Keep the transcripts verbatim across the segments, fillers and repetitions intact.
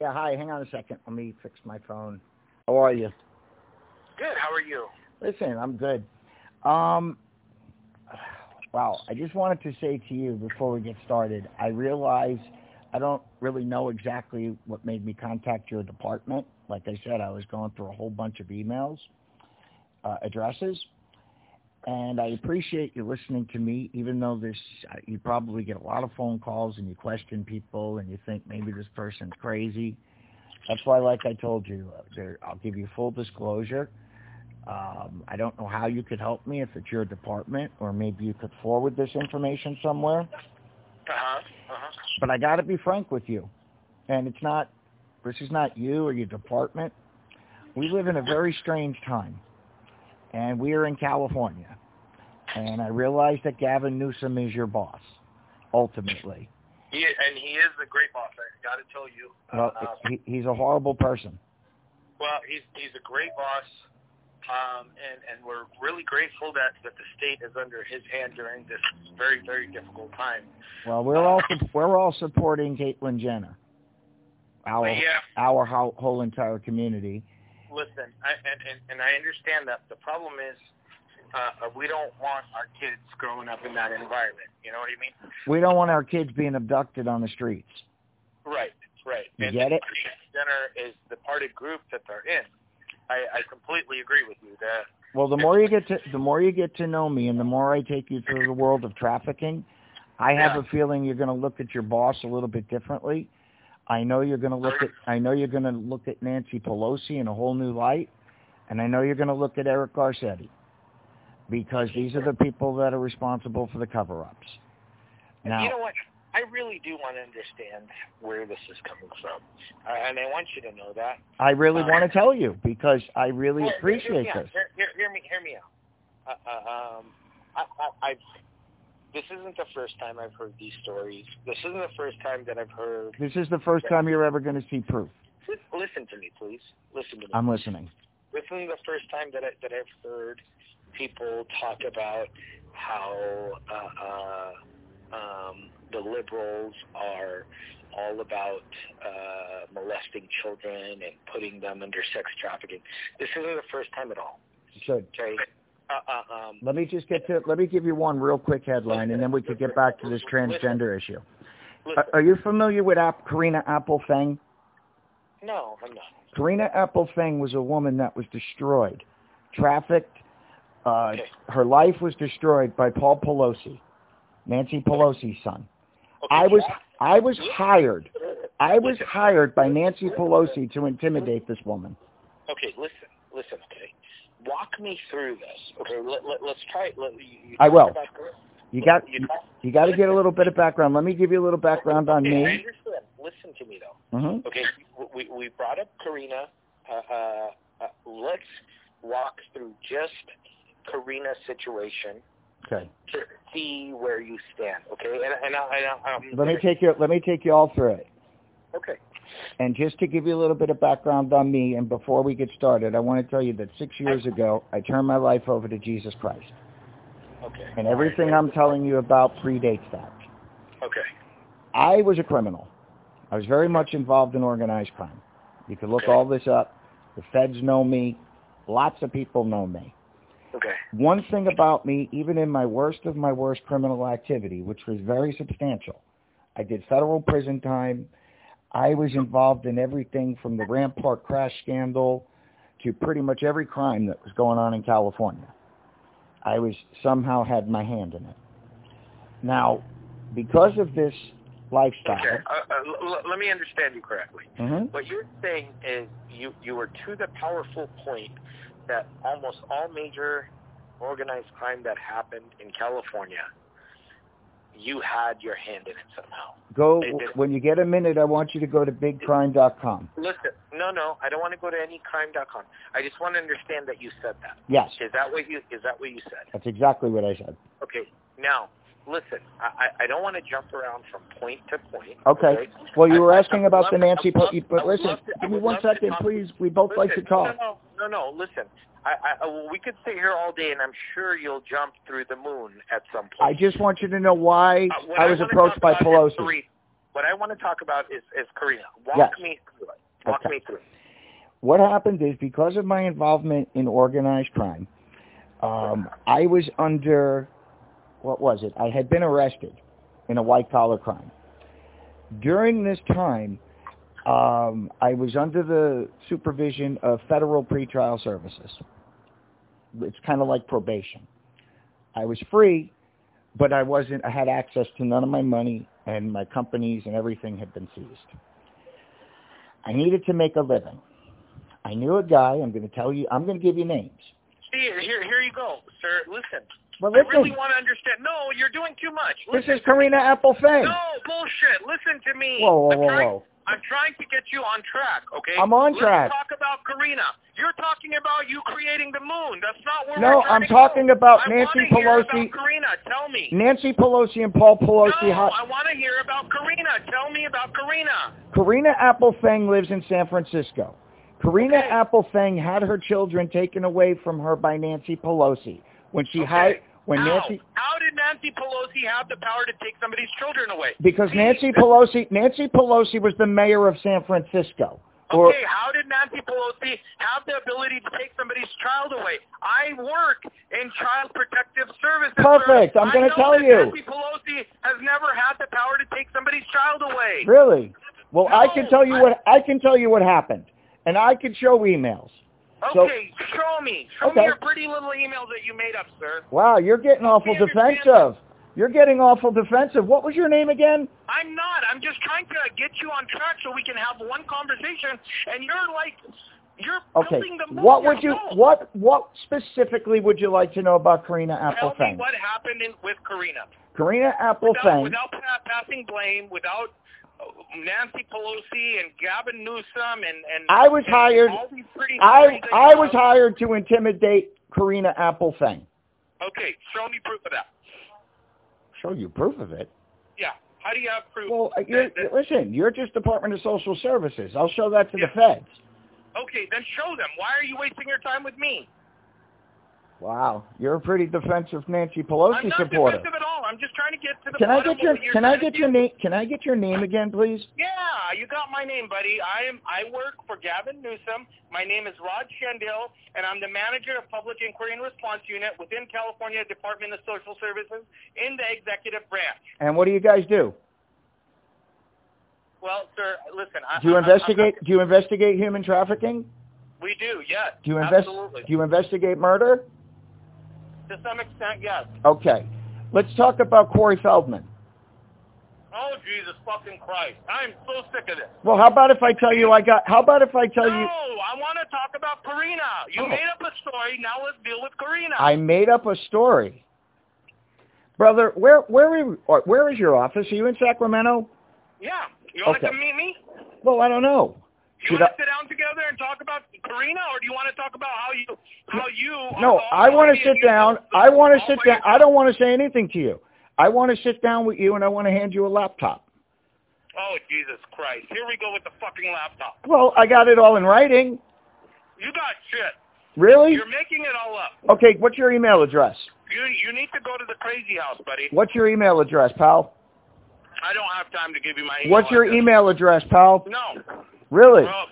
Yeah, hi. Hang on a second. Let me fix my phone. How are you? Good. How are you? Listen, I'm good. Um, wow. I just wanted to say to you before we get started, I realize I don't really know exactly what made me contact your department. Like I said, I was going through a whole bunch of emails, uh, addresses, and I appreciate you listening to me, even though this, you probably get a lot of phone calls and you question people and you think maybe this person's crazy. That's why, like I told you, there, I'll give you full disclosure. Um, I don't know how you could help me if it's your department, or maybe you could forward this information somewhere. Uh-huh. Uh-huh. But I got to be frank with you, and it's not, this is not you or your department. We live in a very strange time, and we are in California, and I realize that Gavin Newsom is your boss, ultimately. He, and he is a great boss, I got to tell you. Well, uh, he, he's a horrible person. Well, he's he's a great boss, um, and, and we're really grateful that, that the state is under his hand during this very, very difficult time. Well, we're all we're all supporting Caitlyn Jenner, our yeah. our whole, whole entire community. Listen, I, and, and, and I understand that. The problem is uh, we don't want our kids growing up in that environment. You know what I mean? We don't want our kids being abducted on the streets. Right, right. You and get it? Jenner is the parted group that they're in. I, I completely agree with you. That well, the more you get to the more you get to know me, and the more I take you through the world of trafficking, I have yeah. a feeling you're going to look at your boss a little bit differently. I know you're going to look at I know you're going to look at Nancy Pelosi in a whole new light, and I know you're going to look at Eric Garcetti, because these are the people that are responsible for the cover-ups. Now, you know what? I really do want to understand where this is coming from, uh, and I want you to know that. I really um, want to tell you, because I really well, appreciate hear, this. Hear, hear, hear me, hear me out. Uh, uh, um, I, I, I've, this isn't the first time I've heard these stories. This isn't the first time that I've heard. This is the first time you're ever going to see proof. Listen to me, please. Listen to me. I'm listening. This isn't the first time that I, that I've heard people talk about how uh, uh, um, the liberals are all about uh, molesting children and putting them under sex trafficking. This isn't the first time at all. Good. Okay. Uh, uh, um, let me just get to. Let me give you one real quick headline, and then we could get back to this transgender issue. Listen. Are you familiar with App, Karina Appelfang? No, I'm not. Karina Appelfang was a woman that was destroyed, trafficked. Uh, okay. Her life was destroyed by Paul Pelosi, Nancy Pelosi's son. Okay. I was I was hired. I was hired by Nancy Pelosi to intimidate this woman. Okay, listen, listen. Okay, walk me through this. Okay, let, let, let's try. Let, you, you I will. About, you got you, you, you got to get a little bit of background. Let me give you a little background okay, on me. I understand. Listen to me though. Mm-hmm. Okay, we we brought up Karina. Uh, uh, uh, let's walk through just Karina's situation. Okay. To see where you stand. Okay, and and, I, and I, um, let me take you. Let me take you all through it. Okay. And just to give you a little bit of background on me, and before we get started, I want to tell you that six years ago, I turned my life over to Jesus Christ. Okay. And everything right. I'm telling you about predates that. Okay. I was a criminal. I was very much involved in organized crime. You can look okay. all this up. The feds know me. Lots of people know me. Okay. One thing about me, even in my worst of my worst criminal activity, which was very substantial, I did federal prison time. I was involved in everything from the Rampart crash scandal to pretty much every crime that was going on in California. I was somehow had my hand in it. Now, because of this lifestyle... Okay, uh, uh, l- let me understand you correctly. Mm-hmm. What you're saying is you, you were to the powerful point that almost all major organized crime that happened in California, you had your hand in it somehow. Go when you get a minute. I want you to go to big crime dot com. Listen, no, no, I don't want to go to any crime dot com. I just want to understand that you said that. Yes. Is that what you Is that what you said? That's exactly what I said. Okay. Now, listen, I, I don't want to jump around from point to point. Okay. okay? Well, you were I, asking I, about love, the Nancy, love, but listen, to, give me one second, please. We both listen, like to talk. No, no, no, no. Listen, I, I, we could sit here all day, and I'm sure you'll jump through the moon at some point. I just want you to know why uh, I was I approached by Pelosi. Three, what I want to talk about is, is Karina. Walk yes. me through it. Walk okay. me through it. What happened is, because of my involvement in organized crime, um, I was under, what was it? I had been arrested in a white-collar crime. During this time, um, I was under the supervision of Federal Pretrial Services. It's kind of like probation. I was free, but I wasn't. I had access to none of my money, and my companies and everything had been seized. I needed to make a living. I knew a guy. I'm going to tell you. I'm going to give you names. See, here, here you go, sir. Listen. Well, listen. I really want to understand. No, you're doing too much. Listen. This is Karina Appel-Fang. No, bullshit. Listen to me. Whoa, whoa, I'm whoa, trying, whoa. I'm trying to get you on track, okay? I'm on Let's track. talk about Karina. You're talking about you creating the moon. That's not where no, we're trying I'm to talking go. about I Nancy want to hear Pelosi. about Karina. Tell me. Nancy Pelosi and Paul Pelosi. No, hot. I want to hear about Karina. Tell me about Karina. Karina Appel-Fang lives in San Francisco. Karina Okay. Appel-Fang had her children taken away from her by Nancy Pelosi when she Okay. hired when How? Nancy. How did Nancy Pelosi have the power to take somebody's children away? Because See, Nancy Pelosi, Nancy Pelosi was the mayor of San Francisco. Or, Okay, how did Nancy Pelosi have the ability to take somebody's child away? I work in Child Protective Services. Perfect. Sir. I'm going to I tell know that you. Nancy Pelosi has never had the power to take somebody's child away. Really? Well, No, I can tell you I- what I can tell you what happened, and I can show emails. Okay, so, show me. Show okay. me your pretty little emails that you made up, sir. Wow, you're getting awful defensive. You're getting awful defensive. What was your name again? I'm not. I'm just trying to get you on track so we can have one conversation, and you're like, you're Okay. building the moon What would you yourself. what what specifically would you like to know about Karina Tell Appel-Fang? me what happened in, with Karina. Karina Without, Appel-Fang. without pa- passing blame, without uh, Nancy Pelosi and Gavin Newsom and, and I was and hired. all these pretty I stories that I you was have. hired to intimidate Karina Appel-Fang. Okay, show me proof of that. Show you proof of it. Yeah. How do you have proof? Well, that- you're, that- listen, you're just Department of Social Services. I'll show that to Yeah. the feds. Okay, then show them. Why are you wasting your time with me? Wow, you're a pretty defensive Nancy Pelosi I'm not supporter. defensive at all. I'm just trying to get to the Can I bottom get your of what you're Can I trying to get your do. name? Can I get your name again, please? Yeah, you got my name, buddy. I am. I work for Gavin Newsom. My name is Rod Shandil, and I'm the manager of Public Inquiry and Response Unit within California Department of Social Services in the executive branch. And what do you guys do? Well, sir, listen. I, Do you I, investigate? I'm, Do you investigate human trafficking? we do, yes. Do you invest? Absolutely. Do you investigate murder? To some extent, yes. Okay, let's talk about Corey Feldman. Oh, Jesus fucking Christ. I'm so sick of this. Well, how about if I tell you I got? How about if I tell no, you? I want to talk about Karina. You Oh. made up a story. Now let's deal with Karina. I made up a story, brother. Where where are- where is your office? Are you in Sacramento? Yeah. You want Okay. to come meet me? Well, I don't know. You Should want I- to sit down together and talk about Karina, or do you want to talk about how you, how you? No, are I want to already sit in your down. house, I want to all sit by down. I yourself? don't want to say anything to you. I want to sit down with you, and I want to hand you a laptop. Oh, Jesus Christ! Here we go with the fucking laptop. Well, I got it all in writing. You got shit. Really? You're making it all up. Okay, what's your email address? You you need to go to the crazy house, buddy. What's your email address, pal? I don't have time to give you my email. What's your address. email address, pal? No. Really? Uh,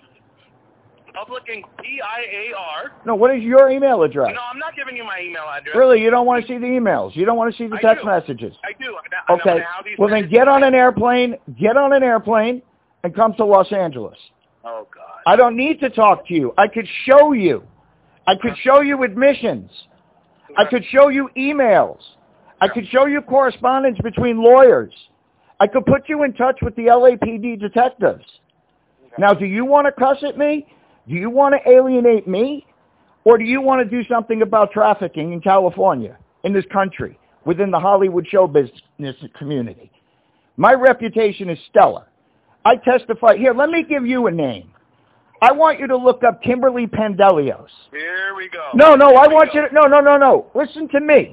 Public in P I A R. No, what is your email address? No, I'm not giving you my email address. Really, you don't want to see the emails. You don't want to see the I text do. messages. I do. And I'm Okay. gonna have these Well, then messages- get on an airplane, get on an airplane, and come to Los Angeles. Oh, God. I don't need to talk to you. I could show you. I could show you admissions. I could show you emails. I could show you correspondence between lawyers. I could put you in touch with the L A P D detectives. Now, do you want to cuss at me? Do you want to alienate me? Or do you want to do something about trafficking in California, in this country, within the Hollywood show business community? My reputation is stellar. I testify. Here, let me give you a name. I want you to look up Kimberly Pandelios. Here we go. No, no, Here I we want go. you to, no, no, no, no. Listen to me.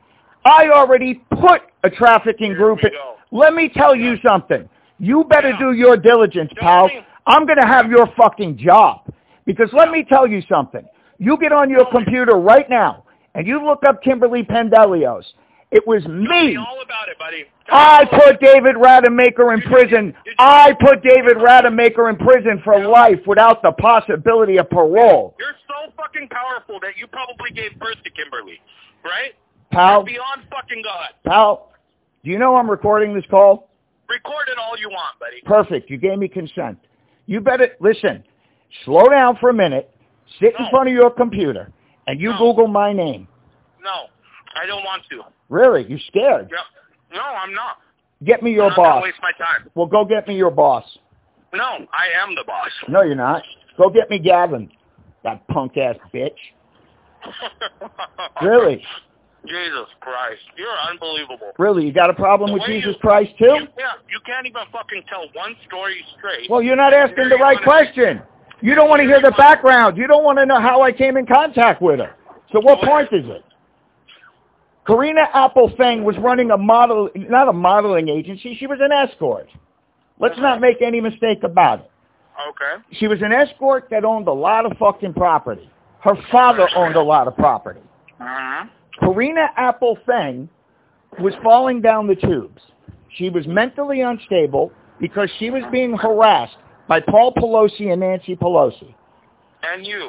I already put a trafficking Here group we in. go. Let me tell you something. You better Yeah. do your diligence, Don't pal. think- I'm going to have your fucking job. Because let me tell you something. You get on your Tell me. computer right now and you look up Kimberly Pandelios It was Tell me. me all about it, buddy. Tell I me put David Rademacher in prison. I put David Rademacher in prison for life without the possibility of parole. You're so fucking powerful that you probably gave birth to Kimberly, right? Pal, You're beyond fucking God. pal, do you know I'm recording this call? Record it all you want, buddy. Perfect. You gave me consent. You better, listen, slow down for a minute, sit in No. front of your computer, and you No. Google my name. No, I don't want to. Really? You scared? Yep. No, I'm not. Get me your I'm not gonna boss. waste my time. Well, go get me your boss. No, I am the boss. No, you're not. Go get me Gavin, that punk-ass bitch. Really? Jesus Christ. You're unbelievable. Really? You got a problem The with way Jesus you- Christ, too? You, yeah, you can't even fucking tell one story straight. Well, you're not asking Here the you right wanna- question. You don't want to hear the background. You don't want to know how I came in contact with her. So what point is it? Karina Applefeng was running a model, not a modeling agency. She was an escort. Let's not make any mistake about it. Okay. She was an escort that owned a lot of fucking property. Her father owned a lot of property. Uh-huh. Karina Applefeng was falling down the tubes. She was mentally unstable because she was being harassed by Paul Pelosi and Nancy Pelosi. And you.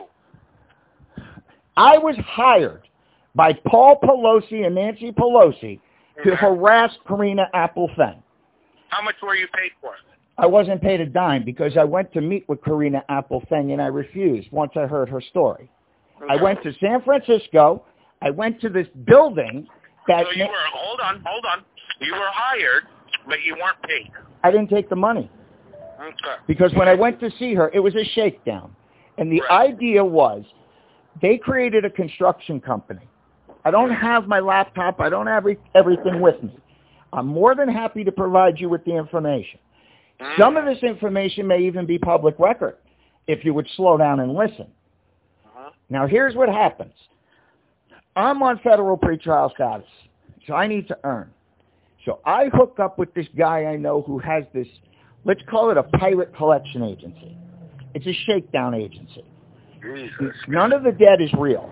I was hired by Paul Pelosi and Nancy Pelosi to Mhm. harass Karina Applefeng. How much were you paid for? I wasn't paid a dime because I went to meet with Karina Applefeng and I refused once I heard her story. I went to San Francisco. I went to this building that So you were, hold on, hold on. You were hired, but you weren't paid. I didn't take the money. Okay. Because when I went to see her, it was a shakedown. And the Right. idea was they created a construction company. I don't have my laptop. I don't have every, everything with me. I'm more than happy to provide you with the information. Mm. Some of this information may even be public record if you would slow down and listen. Uh-huh. Now, here's what happens. I'm on federal pretrial status, so I need to earn. So I hook up with this guy I know who has this, let's call it a pirate collection agency. It's a shakedown agency. Jesus. None of the debt is real.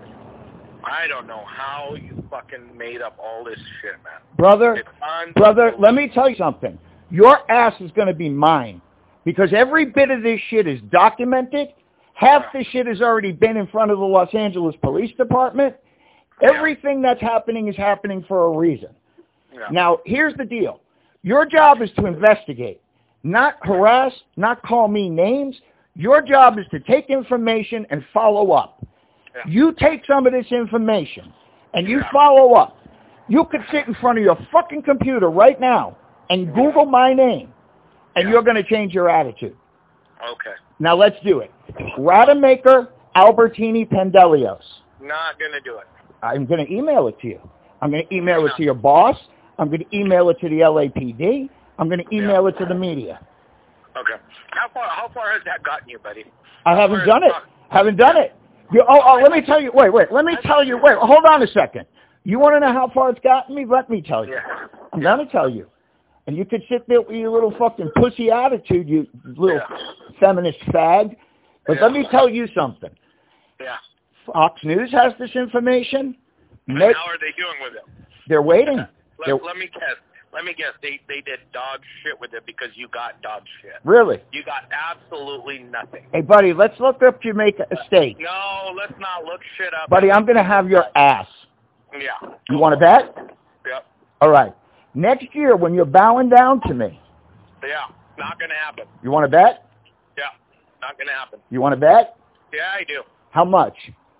I don't know how you fucking made up all this shit, man. Brother, It's un- brother, let me tell you something. Your ass is going to be mine because every bit of this shit is documented. Half the shit has already been in front of the Los Angeles Police Department. Everything that's happening is happening for a reason. Yeah. Now, here's the deal. Your job is to investigate, not harass, not call me names. Your job is to take information and follow up. Yeah. You take some of this information and you Yeah. follow up. You could sit in front of your fucking computer right now and Google my name, and Yeah. you're going to change your attitude. Okay. Now, let's do it. Rademacher Albertini Pendelios. Not gonna do it. I'm going to email it to you. I'm going to email Why it not? to your boss. I'm going to email it to the L A P D. I'm going to email it to the media. Okay. How far? How far has that gotten you, buddy? I haven't Where's done it. the- Haven't done it. You, oh, oh, let me tell you. Wait, wait. Let me tell you. Wait, hold on a second. You want to know how far it's gotten me? Let me tell you. Yeah. I'm going to tell you. And you could sit there with your little fucking pussy attitude, you little Yeah. feminist fag. But Yeah. let me tell you something. Yeah. Fox News has this information. And Make, how are they doing with it? they're waiting. They're, Let, let me guess. Let me guess. They they did dog shit with it because you got dog shit. really? You got absolutely nothing. Hey, buddy, let's look up Jamaica Estate. No, let's not look shit up. Buddy, I'm going to have your ass. Yeah. You want to bet? Yep. All right. Next year, when you're bowing down to me, Yeah. Not gonna happen. you want to bet? Yeah. Not gonna happen. You want to bet? Yeah, I do. How much?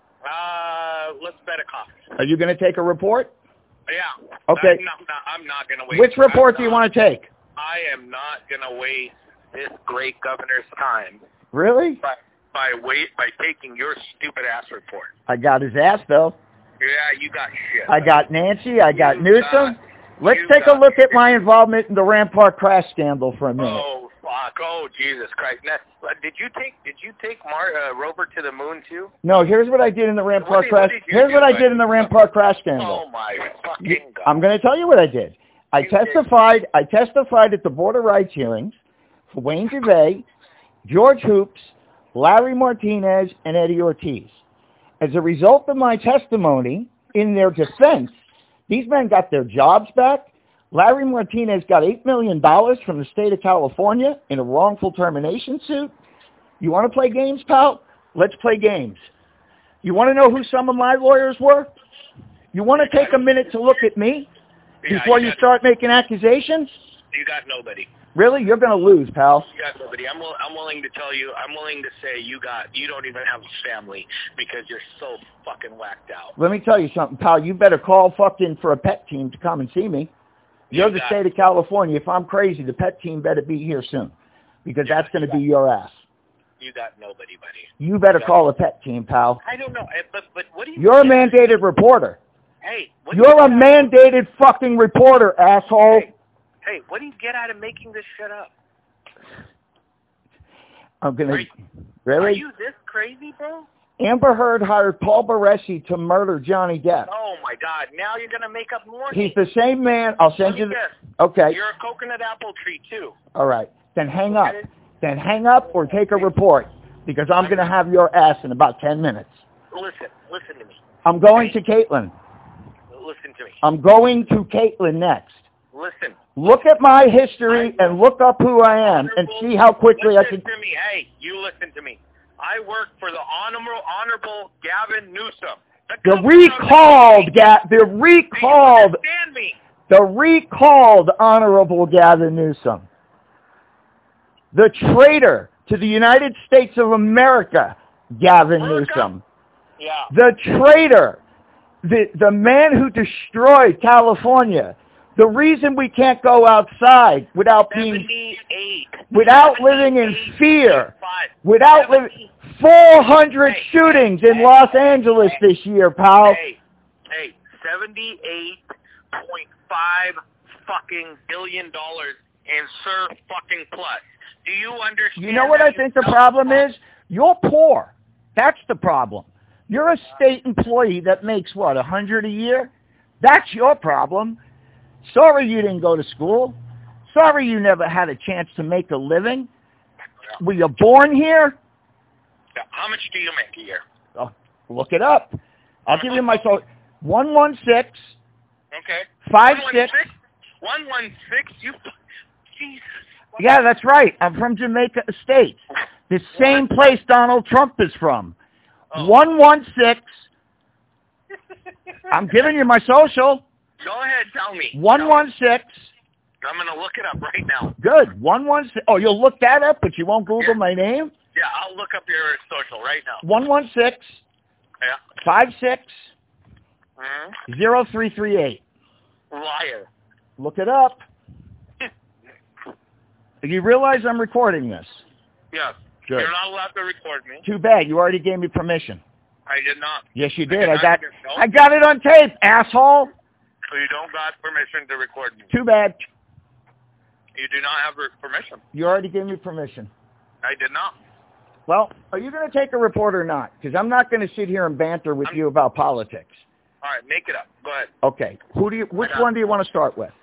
Uh, let's bet a coffee. Are you going to take a report? Yeah. Okay. I'm not, not, I'm not gonna waste. Which report I'm do you not- want to take? I am not gonna waste this great governor's time Really? by by wait by taking your stupid ass report. I got his ass, though. Yeah, you got shit. I got Nancy. I got You Newsom. got- Let's you take a got look at shit. my involvement in the Rampart crash scandal for a minute. Oh fuck! Oh Jesus Christ! Now, uh, did you take Did you take Mar, uh, Rover to the moon too? No, here's what I did in the Rampart What did- crash. what did you Here's do, what I buddy? did in the Rampart crash scandal. Oh my fucking You- god! I'm going to tell you what I did. I You did. testified. I testified at the border rights hearings for Wayne Gervais, George Hoops, Larry Martinez, and Eddie Ortiz. As a result of my testimony in their defense, These men got their jobs back. Larry Martinez got eight million dollars from the state of California in a wrongful termination suit. You want to play games, pal? Let's play games. You want to know who some of my lawyers were? You want to take a minute to look at me before you start making accusations? You got nobody. Really? You're going to lose, pal. You got nobody. I'm, will, I'm willing to tell you, I'm willing to say you got, you don't even have a family because you're so fucking whacked out. Let me tell you something, pal. You better call fucking for a pet team to come and see me. You're you the state of California. If I'm crazy, the pet team better be here soon because that's going to be your ass. You got nobody, buddy. You better you call a pet team, pal. I don't know, but but what do you? You're a mandated reporter. Hey, what you're do you a mandated fucking reporter, asshole. Hey, hey, what do you get out of making this shit up? I'm gonna. Are you, really? Are you this crazy, bro? Amber Heard hired Paul Baresi to murder Johnny Depp. Oh my God! Now you're gonna make up more. He's the same man. I'll send Let you. Me guess. The, okay. You're a coconut apple tree too. All right. Then hang okay. up. Then hang up or take a report because I'm going to have your ass in about ten minutes. Listen, listen to me. I'm going to Caitlin. Listen to me. I'm going to Caitlin next. Listen. Look at my history and look up who I am and see how quickly listen I can... Listen to me. Hey, you listen to me. I work for the Honorable, Honorable Gavin Newsom. The, the recalled, Ga- the recalled... Do you understand me? The recalled Honorable Gavin Newsom. The traitor to the United States of America, Gavin America. Newsom. Yeah. The traitor. The, the man who destroyed California. The reason we can't go outside without being, without living in fear, without living, four hundred hey, shootings hey, in hey, Los Angeles hey, this year, pal. Hey, hey, seventy-eight point five fucking billion dollars in Sir fucking plus. Do you understand? You know what I think the problem is? You're poor. That's the problem. You're a state employee that makes what, a hundred a year? That's your problem. Sorry you didn't go to school. Sorry you never had a chance to make a living. Were you born here? How much do you make a year? Oh, look it up. I'll give you my so one one six. Okay. Five six. One one six. You. Jesus. Yeah, that's right. I'm from Jamaica Estates, the same place Donald Trump is from. Oh. One one six. I'm giving you my social. Go ahead, tell me. One one six. I'm gonna look it up right now. Good. One one six. Oh, you'll look that up, but you won't Google yeah. my name. Yeah, I'll look up your social right now. One one six. Yeah. Five six. Mm-hmm. Zero three three eight. Liar. Look it up. You realize I'm recording this? Yes. Good. You're not allowed to record me. Too bad. You already gave me permission. I did not. Yes, you did. I, did I got. no. I got it on tape, asshole. So you don't got permission to record me. Too bad. You do not have permission. You already gave me permission. I did not. Well, are you going to take a report or not? Because I'm not going to sit here and banter with I'm, you about politics. All right, make it up. Go ahead. Okay. Who do you? Which one do you want to start with?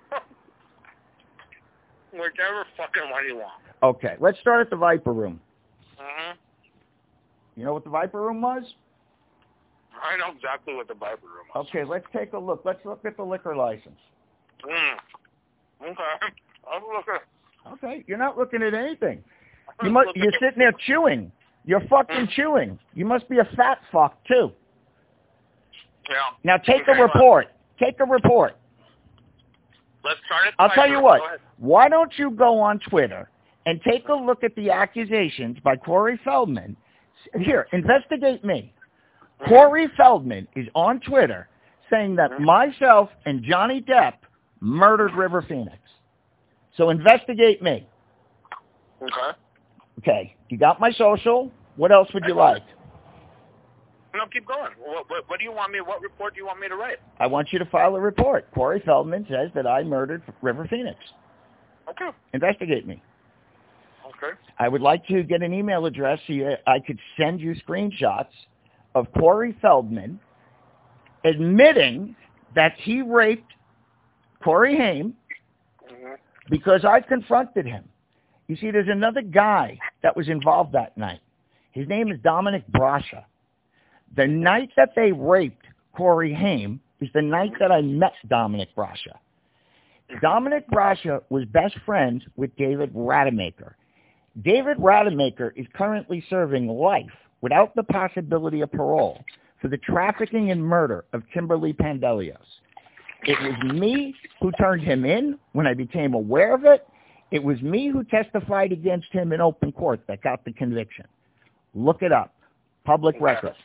Whichever fucking one you want. Okay. Let's start at the Viper Room. Mm-hmm. You know what the Viper Room was? I know exactly what the Viper Room was. Okay, let's take a look. Let's look at the liquor license. Mm. Okay. I'll look at it. Okay. You're not looking at anything. You must, you're sitting there chewing. You're fucking chewing. You must be a fat fuck, too. Yeah. Now take okay, a report. Take a report. Let's start it. I'll tell you what. Why don't you go on Twitter and take a look at the accusations by Corey Feldman. Here, investigate me. Corey Feldman is on Twitter saying that myself and Johnny Depp murdered River Phoenix. So investigate me. Okay. Okay. You got my social. What else would you like? No, keep going. What, what, what do you want me? What report do you want me to write? I want you to file a report. Corey Feldman says that I murdered River Phoenix. Okay. Investigate me. Okay. I would like to get an email address so you, I could send you screenshots of Corey Feldman admitting that he raped Corey Haim mm-hmm. because I confronted him. You see, there's another guy that was involved that night. His name is Dominic Brasha. The night that they raped Corey Haim, is the night that I met Dominic Brascia. Dominic Brascia was best friends with David Rademacher. David Rademacher is currently serving life without the possibility of parole for the trafficking and murder of Kimberly Pandelios. It was me who turned him in when I became aware of it. It was me who testified against him in open court that got the conviction. Look it up. Public record.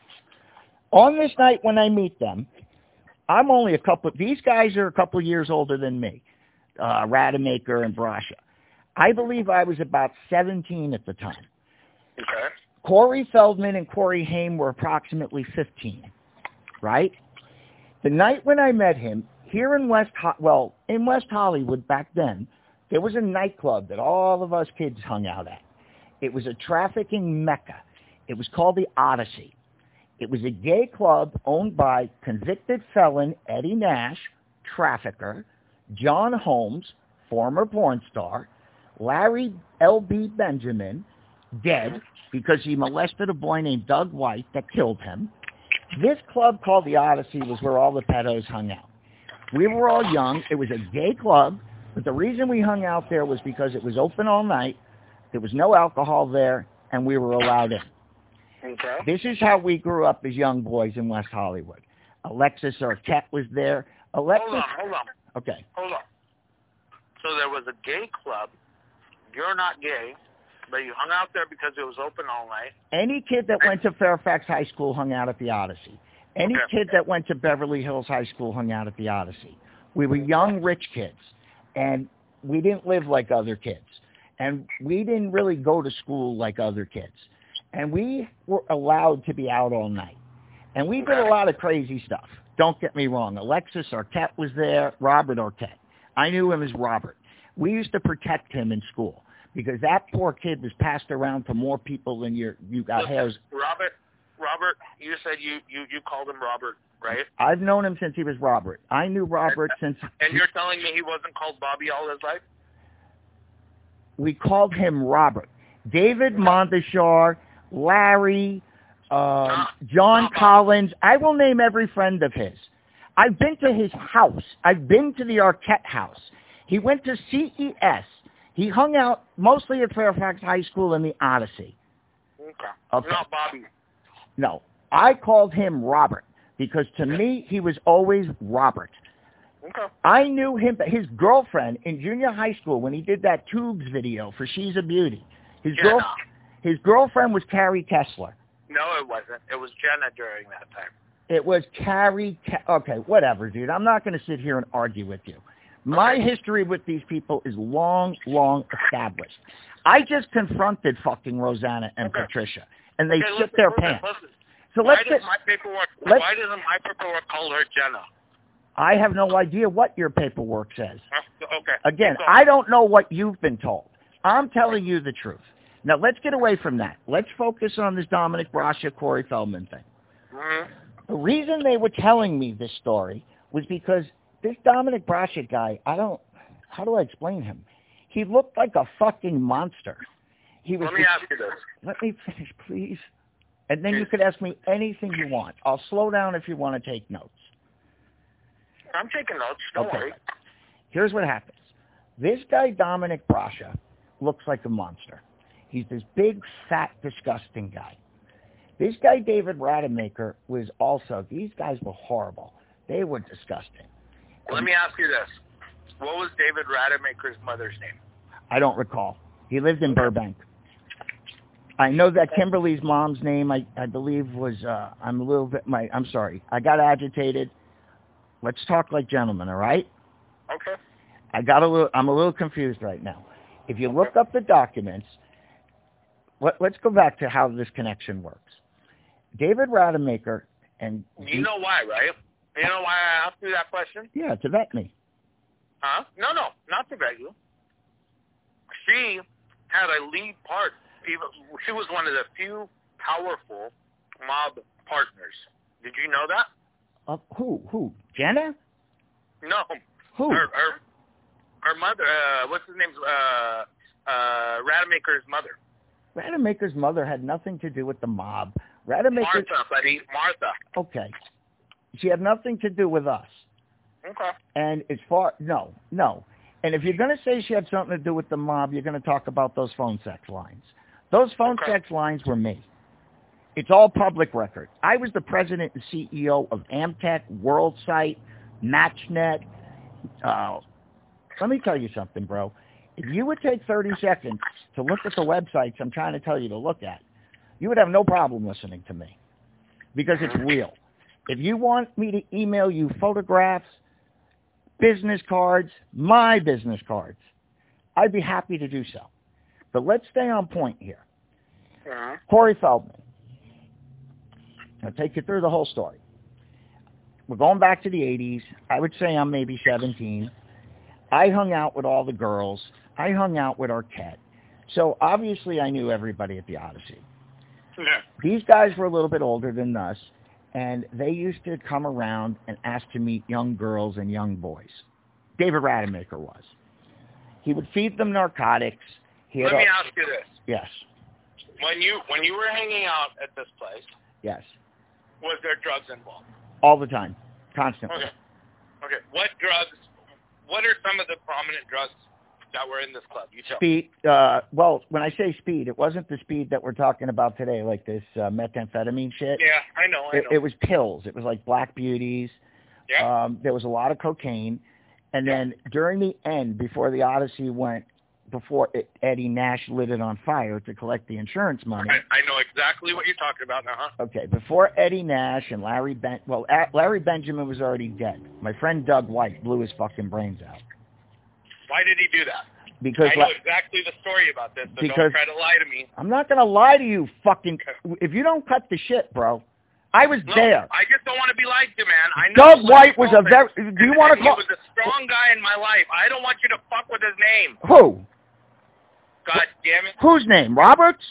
On this night when I meet them, I'm only a couple, these guys are a couple years older than me, uh, Rademacher and Brascia. I believe I was about seventeen at the time. Okay. Corey Feldman and Corey Haim were approximately fifteen, right? The night when I met him, here in West, well, in West Hollywood back then, there was a nightclub that all of us kids hung out at. It was a trafficking mecca. It was called the Odyssey. It was a gay club owned by convicted felon Eddie Nash, trafficker, John Holmes, former porn star, Larry L B Benjamin, dead because he molested a boy named Doug White that killed him. This club called the Odyssey was where all the pedos hung out. We were all young. It was a gay club, but the reason we hung out there was because it was open all night, there was no alcohol there, and we were allowed in. Okay. This is how we grew up as young boys in West Hollywood. Alexis Arquette was there. Alexis, hold on, hold on. Okay. Hold on. So there was a gay club. You're not gay, but you hung out there because it was open all night. Any kid that went to Fairfax High School hung out at the Odyssey. Any okay. kid that went to Beverly Hills High School hung out at the Odyssey. We were young, rich kids, and we didn't live like other kids. And we didn't really go to school like other kids. And we were allowed to be out all night. And we did a lot of crazy stuff. Don't get me wrong. Alexis Arquette was there, Robert Arquette. I knew him as Robert. We used to protect him in school because that poor kid was passed around to more people than your, you got Listen, hairs. Robert, Robert, you said you, you, you called him Robert, right? I've known him since he was Robert. I knew Robert and, since... And you're telling me he wasn't called Bobby all his life? We called him Robert. David Mondeshar, Larry, uh, John Collins. I will name every friend of his. I've been to his house. I've been to the Arquette house. He went to C E S. He hung out mostly at Fairfax High School in the Odyssey. Okay. Okay. Not Bobby. No. I called him Robert because to me he was always Robert. Okay. I knew him, his girlfriend in junior high school when he did that Tubes video for She's a Beauty. His Jenna. girl, his girlfriend was Carrie Kessler. No, it wasn't. It was Jenna during that time. It was Carrie. Ke- okay, whatever, dude. I'm not going to sit here and argue with you. My okay. history with these people is long, long established. I just confronted fucking Rosanna and okay. Patricia, and they okay, shit listen, their listen, pants. Listen. So why let's does get, my paperwork? let's, Why doesn't my paperwork call her Jenna? I have no idea what your paperwork says. Okay. Again, I don't know what you've been told. I'm telling you the truth. Now, let's get away from that. Let's focus on this Dominic Brascia, Corey Feldman thing. Mm-hmm. The reason they were telling me this story was because this Dominic Brascia guy, I don't, how do I explain him? He looked like a fucking monster. He was Let me just, ask you this. Let me finish, please. And then you could ask me anything you want. I'll slow down if you want to take notes. I'm taking notes. Don't okay. worry. Here's what happens. This guy, Dominic Brascia, looks like a monster. He's this big, fat, disgusting guy. This guy, David Rademacher, was also, these guys were horrible. They were disgusting. Let and, me ask you this. What was David Rademacher's mother's name? I don't recall. He lived in Burbank. I know that Kimberly's mom's name, I, I believe, was, uh, I'm a little bit, my, I'm sorry. I got agitated. Let's talk like gentlemen, all right? Okay. I got a little, I'm a little confused right now. If you look up the documents, let, let's go back to how this connection works. David Rademacher and... You D- know why, right? You know why I asked you that question? Yeah, to vet me. Huh? No, no, not to vet you. She had a lead part. She was one of the few powerful mob partners. Did you know that? Uh, who? Who? Jenna? No. Who? Her, her, her mother, uh, what's his name? Uh, uh, Rademacher's mother. Rademacher's mother had nothing to do with the mob. Rademacher... Martha, buddy. Martha. Okay. She had nothing to do with us. Okay. And as far, no, no. And if you're going to say she had something to do with the mob, you're going to talk about those phone sex lines. Those phone Okay. sex lines were me. It's all public record. I was the president and C E O of Amtech, WorldSite, MatchNet. Uh, let me tell you something, bro. If you would take thirty seconds to look at the websites I'm trying to tell you to look at, you would have no problem listening to me because it's real. If you want me to email you photographs, business cards, my business cards, I'd be happy to do so. But let's stay on point here. Uh-huh. Corey Feldman. I'll take you through the whole story. We're going back to the eighties. I would say I'm maybe seventeen. I hung out with all the girls. I hung out with Arquette. So obviously I knew everybody at the Odyssey. Yeah. These guys were a little bit older than us, and they used to come around and ask to meet young girls and young boys. David Rademacher was. He would feed them narcotics. He Let had me a, ask you this. Yes. When you when you were hanging out at this place, Yes. was there drugs involved? All the time. Constantly. Okay. Okay. What drugs, what are some of the prominent drugs that were in this club? You tell me. Speed. Uh, well, when I say speed, it wasn't the speed that we're talking about today, like this uh, methamphetamine shit. Yeah, I know, I It, know. it was pills. It was like Black Beauties. Yeah. Um, there was a lot of cocaine. And Yeah. then during the end, before the Odyssey went, before it, Eddie Nash lit it on fire to collect the insurance money. I, I know exactly what you're talking about now, huh? Okay, before Eddie Nash and Larry Ben, well, A- Larry Benjamin was already dead. My friend Doug White blew his fucking brains out. Why did he do that? Because I know La- exactly the story about this, so Because- don't try to lie to me. I'm not gonna lie to you, fucking. If you don't cut the shit, bro, I was No, there. I just don't want to be lied to, man. I know Doug what White you was a called very. him. Do you want to He call was a strong guy in my life. I don't want you to fuck with his name. who? God damn it. Whose name? Roberts?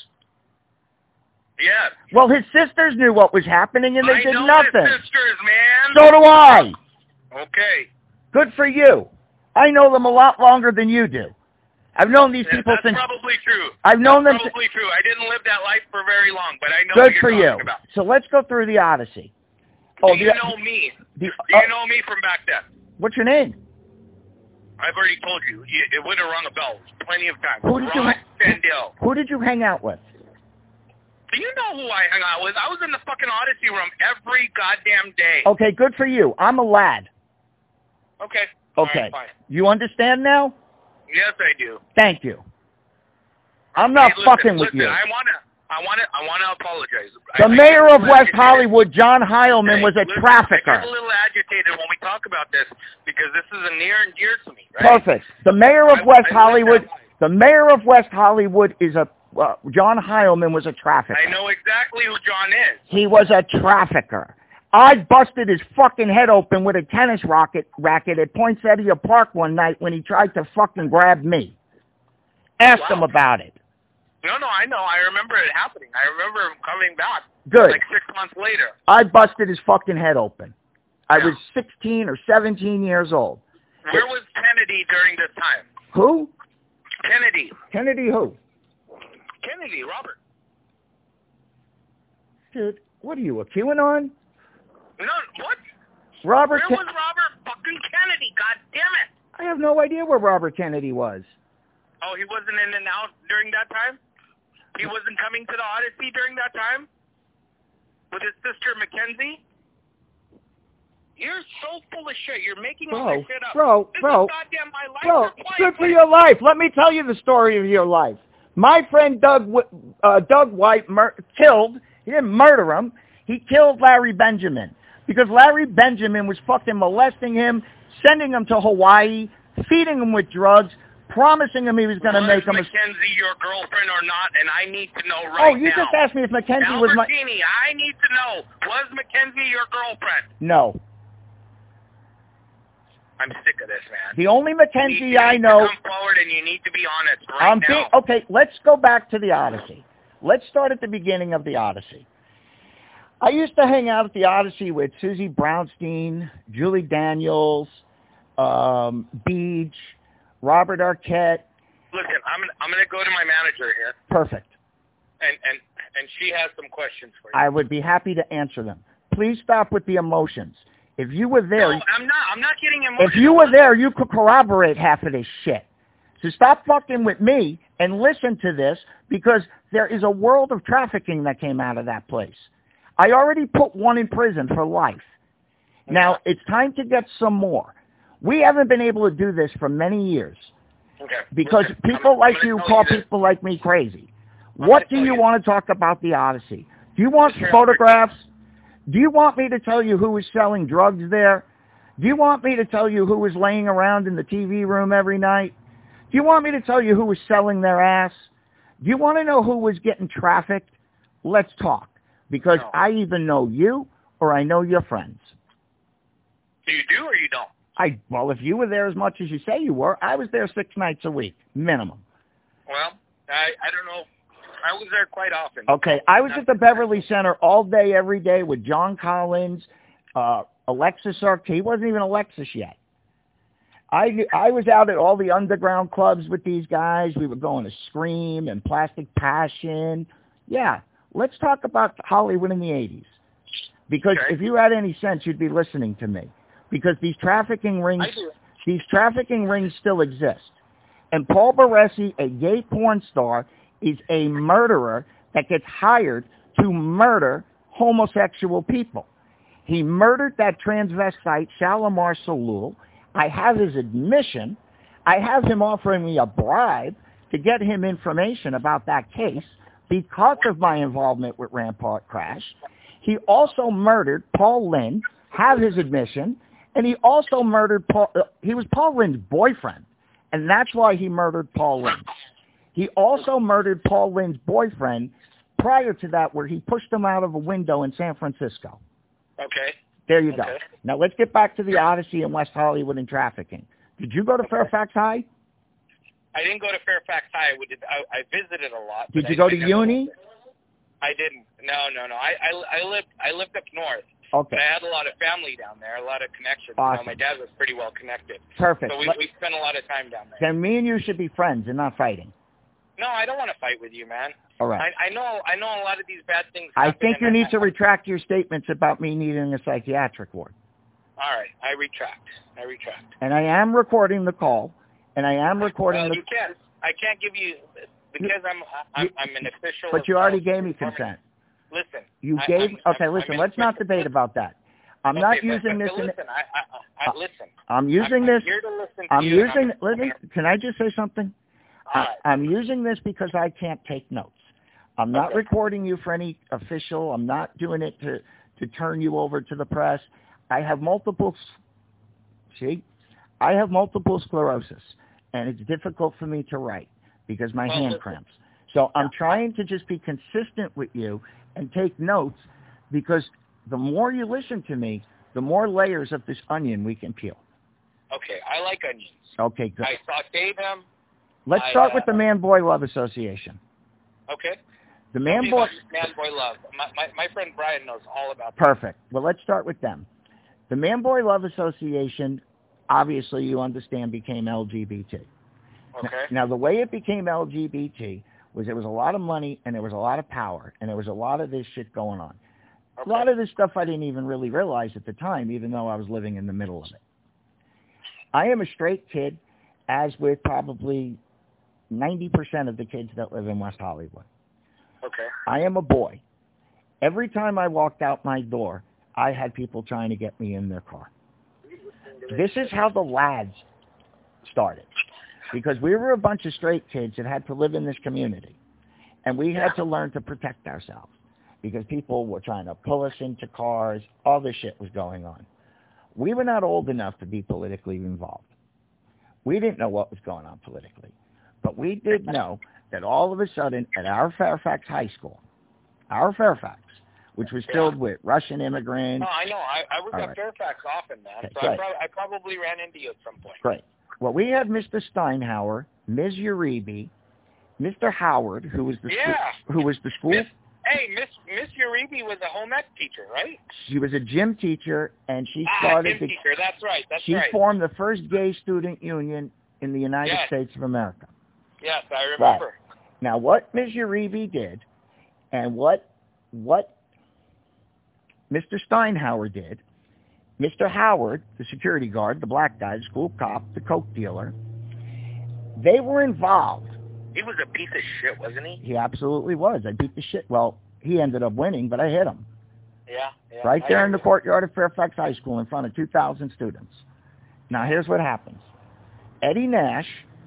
Yes. Well, his sisters knew what was happening, and they I did know nothing. his sisters, man. So do I. Okay. Good for you. I know them a lot longer than you do. I've known these Yeah, people that's since. probably true. I've known That's them. si- probably true. I didn't live that life for very long, but I know Good what you're for talking you. about. So let's go through the Odyssey. Oh, Do you the, know me? the, Do uh, you know me from back then? what's your name? I've already told you. You- It would have rung a bell plenty of times. Who did you Ron ha- Sandell. Who did you hang out with? Do you know who I hung out with? I was in the fucking Odyssey room every goddamn day. Okay, good for you. I'm a lad. Okay. All Okay. right, fine. You understand now? Yes, I do. Thank you. I'm not Hey, listen, fucking with listen, you. I wanna, I wanna, I wanna apologize. The I, mayor I of get a West little Hollywood, John Heilman, Hey, was a listen, I trafficker. get a little agitated when we talk about this because this is a near and dear to me, right? Perfect. The mayor of I- West I live Hollywood, that life. the mayor of West Hollywood is a, uh, John Heilman was a trafficker. I know exactly who John is. He was a trafficker. I busted his fucking head open with a tennis racket, racket at Poinsettia Park one night when he tried to fucking grab me. Ask Wow. him about it. No, no, I know. I remember it happening. I remember him coming back. Good. Like six months later. I busted his fucking head open. I Yeah. was sixteen or seventeen years old. Where was Kennedy during this time? Who? Kennedy. Kennedy who? Kennedy, Robert. Dude, what are you, a QAnon? No, what? Robert Where Ken- was Robert fucking Kennedy? God damn it. I have no idea where Robert Kennedy was. Oh, he wasn't in and out during that time? He wasn't coming to the Odyssey during that time? With his sister Mackenzie? You're so full of shit. You're making all Bro, this shit up. bro, this bro, is goddamn my life. Bro, You're quiet, good for please. your life. Let me tell you the story of your life. My friend Doug Wh- uh, Doug White mur- killed, he didn't murder him, he killed Larry Benjamin. Because Larry Benjamin was fucking molesting him, sending him to Hawaii, feeding him with drugs, promising him he was going to make him a... Was Mackenzie your girlfriend or not? And I need to know right Oh, you now. just asked me if Mackenzie was my... Albertini, I need to know. Was Mackenzie your girlfriend? No. I'm sick of this, man. The only You Mackenzie need I to know... come forward and you need to be honest right I'm now. being, okay, let's go back to the Odyssey. Let's start at the beginning of the Odyssey. I used to hang out at the Odyssey with Susie Brownstein, Julie Daniels, um, Beach, Robert Arquette. Listen, I'm gonna, I'm going to go to my manager here, Perfect. and, and, and she has some questions for you. I would be happy to answer them. please stop with the emotions. If you were there... No, I'm not. I'm not getting emotional. If you were there, you could corroborate half of this shit. So stop fucking with me and listen to this, because there is a world of trafficking that came out of that place. I already put one in prison for life. Okay. Now, it's time to get some more. We haven't been able to do this for many years. Okay. Because Listen, people I'm, like I'm you call you people like me crazy. I'm What do you, you want to talk about the Odyssey? Do you want photographs? Do you want me to tell you who was selling drugs there? Do you want me to tell you who was laying around in the T V room every night? Do you want me to tell you who was selling their ass? Do you want to know who was getting trafficked? Let's talk. Because no. I even know you or I know your friends. Do you do or you don't? I Well, if you were there as much as you say you were, I was there six nights a week, minimum. Well, I, I don't know. I was there quite often. Okay, I was at the Beverly Center all day, every day with John Collins, uh, Alexis Arquette. He wasn't even Alexis yet. I I was out at all the underground clubs with these guys. We were going to Scream and Plastic Passion. Yeah, let's talk about Hollywood in the eighties. Because okay. if you had any sense, you'd be listening to me. Because these trafficking rings, these trafficking rings still exist. And Paul Baresi, a gay porn star, is a murderer that gets hired to murder homosexual people. He murdered that transvestite, Shalimar Salul. I have his admission. I have him offering me a bribe to get him information about that case because of my involvement with Rampart Crash. He also murdered Paul Lynde, have his admission, and he also murdered Paul. Uh, he was Paul Lynde's boyfriend, and that's why he murdered Paul Lynde. He also murdered Paul Lynde's boyfriend prior to that, where he pushed him out of a window in San Francisco. Okay. There you go. Okay. Now let's get back to the Odyssey in West Hollywood and trafficking. Did you go to Fairfax High? I didn't go to Fairfax High. I, did, I, I visited a lot. Did you I, go I to uni? I didn't. No, no, no. I, I, I lived I lived up north. Okay. But I had a lot of family down there, a lot of connections. Awesome. You know, my dad was pretty well connected. Perfect. So we, Let, we spent a lot of time down there. Then me and you should be friends and not fighting. No, I don't want to fight with you, man. All right. I, I know I know a lot of these bad things I think you need I, to retract your statements about me needing a psychiatric ward. All right. I retract. I retract. And I am recording the call, and I am recording well, the... you can't. I can't give you... Because I'm I'm, you, I'm an official... But you already gave me consent. Listen. You I, gave... I'm, okay, I'm, listen, I'm let's not debate about that. I'm okay, not but, using but, this... But in, listen, I, I, I, listen. I'm using I'm, this... I'm here to listen to I'm you using... I'm, Listen, can I just say something? All I, right. I'm using this because I can't take notes. I'm not Okay. recording you for any official. I'm not doing it to, to turn you over to the press. I have multiple... See? I have multiple sclerosis, and it's difficult for me to write because my Well, hand listen. cramps. So I'm trying to just be consistent with you and take notes, because the more you listen to me, the more layers of this onion we can peel. Okay, I like onions. Okay, good. I sauteed them. Let's I, start uh, with the Man Boy Love Association. Okay. The Tell Man me Boy... about Man Boy Love. My, my, my friend Brian knows all about that. Perfect. Well, let's start with them. The Man Boy Love Association, obviously you understand, became L G B T. Okay. Now, the way it became L G B T was there was a lot of money and there was a lot of power and there was a lot of this shit going on. Okay. A lot of this stuff I didn't even really realize at the time, even though I was living in the middle of it. I am a straight kid, as with probably ninety percent of the kids that live in West Hollywood. Okay. I am a boy. Every time I walked out my door, I had people trying to get me in their car. This is how the lads started. Because we were a bunch of straight kids that had to live in this community. And we had to learn to protect ourselves. Because people were trying to pull us into cars. All this shit was going on. We were not old enough to be politically involved. We didn't know what was going on politically. But we did know that all of a sudden at our Fairfax High School, our Fairfax, which was filled Yeah. with Russian immigrants. No, I know. I, I was All at right. Fairfax often, man. Okay, so I, great. prob- I probably ran into you at some point. Great. Well, we had Mister Steinhauer, Miz Uribe, Mister Howard, who was the Yeah. school, who was the school. Miss, hey, Miss Miss Uribe was a home ec teacher, right? She was a gym teacher, and she Ah, started. gym the, teacher. That's right. That's she right. formed the first gay student union in the United Yes. States of America. Yes, I remember. Now, what Miz Uribe did, and what what Mister Steinhauer did. Mister Howard, the security guard, the black guy, the school cop, the coke dealer, they were involved. He was a piece of shit, wasn't he? He absolutely was. I beat the shit. Well, he ended up winning, but I hit him. Yeah, yeah. Right there I in the courtyard of Fairfax High School in front of two thousand students. Now, here's what happens. Eddie Nash,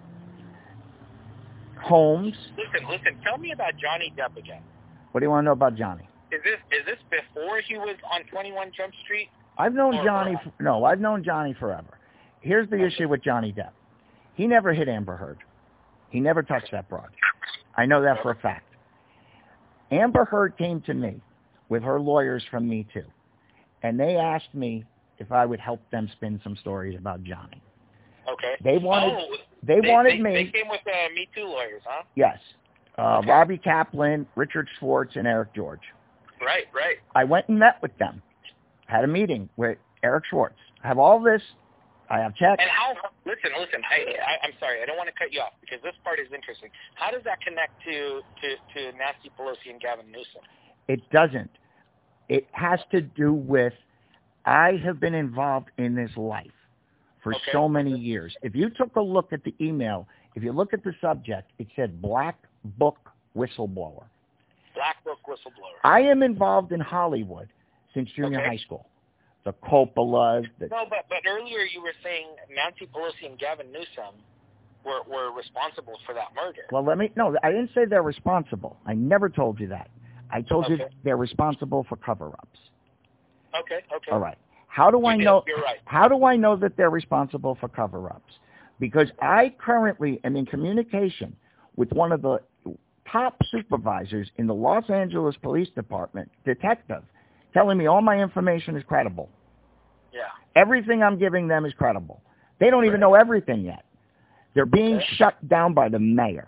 Holmes. Listen, listen. Tell me about Johnny Depp again. What do you want to know about Johnny? Is this is this before he was on twenty-one Jump Street? I've known Johnny. For, no, I've known Johnny forever. Here's the issue with Johnny Depp. He never hit Amber Heard. He never touched that broad. I know that for a fact. Amber Heard came to me with her lawyers from Me Too, and they asked me if I would help them spin some stories about Johnny. Okay. They wanted. Oh, they, they wanted they, me. They came with uh, Me Too lawyers, huh? Yes. Uh, okay. Robbie Kaplan, Richard Schwartz, and Eric George. Right, right. I went and met with them. Had a meeting with Eric Schwartz. I have all this. I have checks. And how? Listen, listen. I, I, I'm sorry. I don't want to cut you off because this part is interesting. How does that connect to, to, to Nancy Pelosi and Gavin Newsom? It doesn't. It has to do with I have been involved in this life for okay. so many years. If you took a look at the email, if you look at the subject, it said Black Book Whistleblower. Black Book Whistleblower. I am involved in Hollywood since junior okay. high school. The Coppolas. The... No, but but earlier you were saying Nancy Pelosi and Gavin Newsom were, were responsible for that murder. Well, let me, no, I didn't say they're responsible. I never told you that. I told okay. you they're responsible for cover-ups. Okay, okay. All right. How do you I did. know? You're right. How do I know that they're responsible for cover-ups? Because I currently am in communication with one of the top supervisors in the Los Angeles Police Department, detective, telling me all my information is credible. Yeah. Everything I'm giving them is credible. They don't even know everything yet. They're being okay. shut down by the mayor.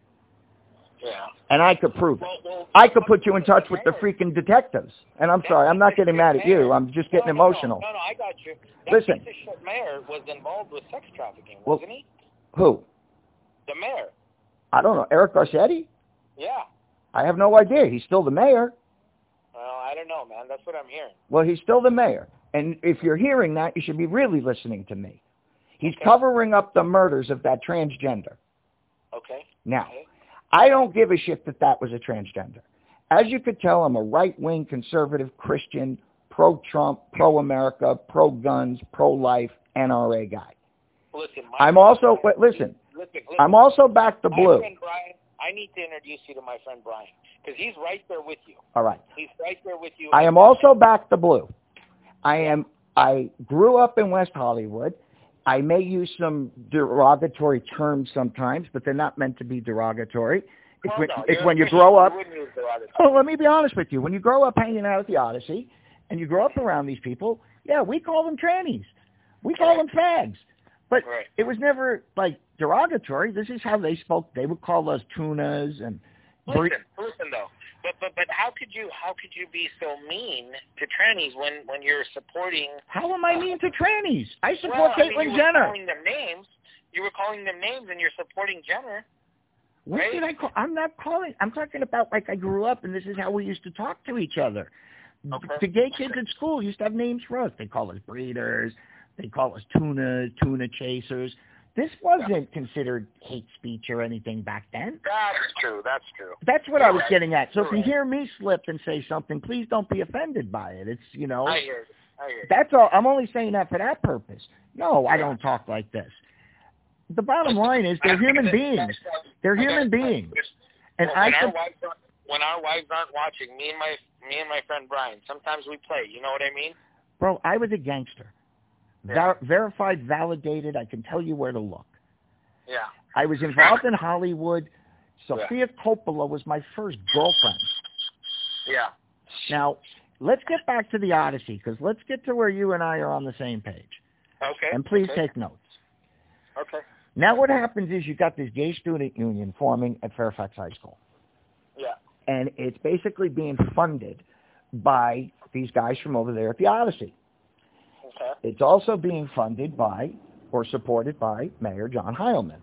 Yeah. And I could prove it. Well, well, I could put you in touch with the freaking detectives. And I'm sorry, I'm not getting mad at you. I'm just getting no, no, emotional. No, no, no, I got you. That Listen. piece of shit mayor was involved with sex trafficking, Well, wasn't he? Who? The mayor. I don't know. Eric Garcetti? Yeah. I have no idea. He's still the mayor. Well, I don't know, man. That's what I'm hearing. Well, he's still the mayor. And if you're hearing that, you should be really listening to me. He's okay. covering up the murders of that transgender. Okay. Now, okay. I don't give a shit that that was a transgender. As you could tell, I'm a right-wing conservative Christian, pro-Trump, pro-America, pro-guns, pro-life N R A guy. Listen, my I'm also, wait, listen, listen, listen, I'm also back to blue. My friend Brian, I need to introduce you to my friend Brian because he's right there with you. All right. He's right there with you. I am also back to blue. I am, I grew up in West Hollywood. I may use some derogatory terms sometimes, but they're not meant to be derogatory. It's well, when, no, it's when you grow up. You Oh, let me be honest with you. When you grow up hanging out at the Odyssey and you grow up around these people, yeah, we call them trannies. We call them fags. But right. it was never, like, derogatory. This is how they spoke. They would call us tunas and... Listen, listen, though. But, but but how could you how could you be so mean to trannies when, when you're supporting? How am I mean to trannies? I support well, Caitlyn I mean, you Jenner. were calling them names. You were calling them names, and you're supporting Jenner. What right? did I call? I'm not calling. I'm talking about like I grew up, and this is how we used to talk to each other. Okay. The gay kids at school used to have names for us. They call us breeders. They call us tuna, tuna chasers. This wasn't yeah. considered hate speech or anything back then. That's true. That's true. That's what You're I was right. getting at. So You're if you right. hear me slip and say something, please don't be offended by it. It's, you know. I hear you. I hear you. That's all. I'm only saying that for that purpose. No, I Yeah. don't talk like this. The bottom line is they're human beings. They're human beings. And when, I when, could, our wives aren't, when our wives aren't watching, me and my me and my friend Brian, sometimes we play. You know what I mean? Bro, I was a gangster. Yeah. Ver- verified, validated. I can tell you where to look. Yeah. I was involved in Hollywood. Sofia Yeah. Coppola was my first girlfriend. Yeah. Now, let's get back to the Odyssey, because let's get to where you and I are on the same page. Okay. And please okay. take notes. Okay. Now what happens is you got this gay student union forming at Fairfax High School. Yeah. And it's basically being funded by these guys from over there at the Odyssey. Okay. It's also being funded by or supported by Mayor John Heilman.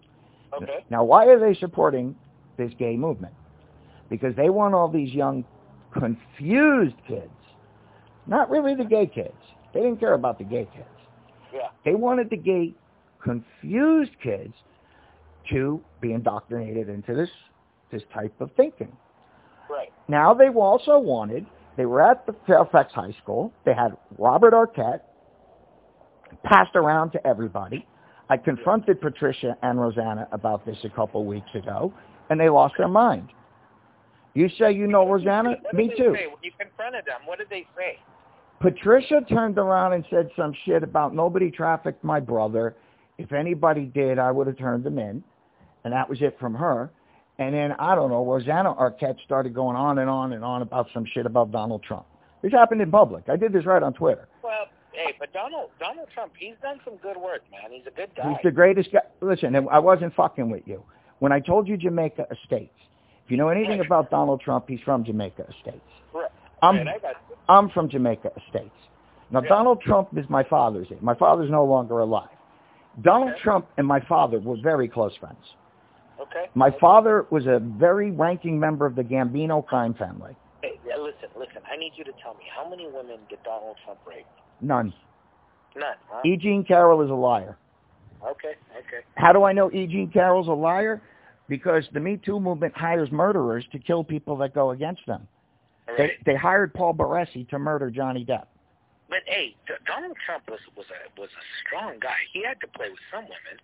Okay. Now, why are they supporting this gay movement? Because they want all these young, confused kids Not really the gay kids. They didn't care about the gay kids. Yeah. They wanted the gay, confused kids to be indoctrinated into this this type of thinking. Right. Now they also wanted, they were at the Fairfax High School, they had Robert Arquette passed around to everybody. I confronted Patricia and Rosanna about this a couple weeks ago, and they lost their mind. You say you know Rosanna? What Me did too. They say? When you confronted them, what did they say? Patricia turned around and said some shit about nobody trafficked my brother. If anybody did, I would have turned them in. And that was it from her. And then, I don't know, Rosanna Arquette started going on and on and on about some shit about Donald Trump. This happened in public. I did this right on Twitter. Well, hey, but Donald Donald Trump, he's done some good work, man. He's a good guy. He's the greatest guy. Listen, I wasn't fucking with you. When I told you Jamaica Estates, if you know anything about Donald Trump, he's from Jamaica Estates. Right. I'm, right, I got you. I'm from Jamaica Estates. Now, Yeah. Donald Trump is my father's age. My father's no longer alive. Donald Okay. Trump and my father were very close friends. Okay. My father was a very ranking member of the Gambino crime family. Hey, yeah, listen, listen. I need you to tell me, how many women did Donald Trump rape? None. None, huh? E. Jean Carroll is a liar. Okay, okay. How do I know E. Jean Carroll's a liar? Because the Me Too movement hires murderers to kill people that go against them. All They, right. they hired Paul Baresi to murder Johnny Depp. But hey, D- Donald Trump was was a was a strong guy. He had to play with some women.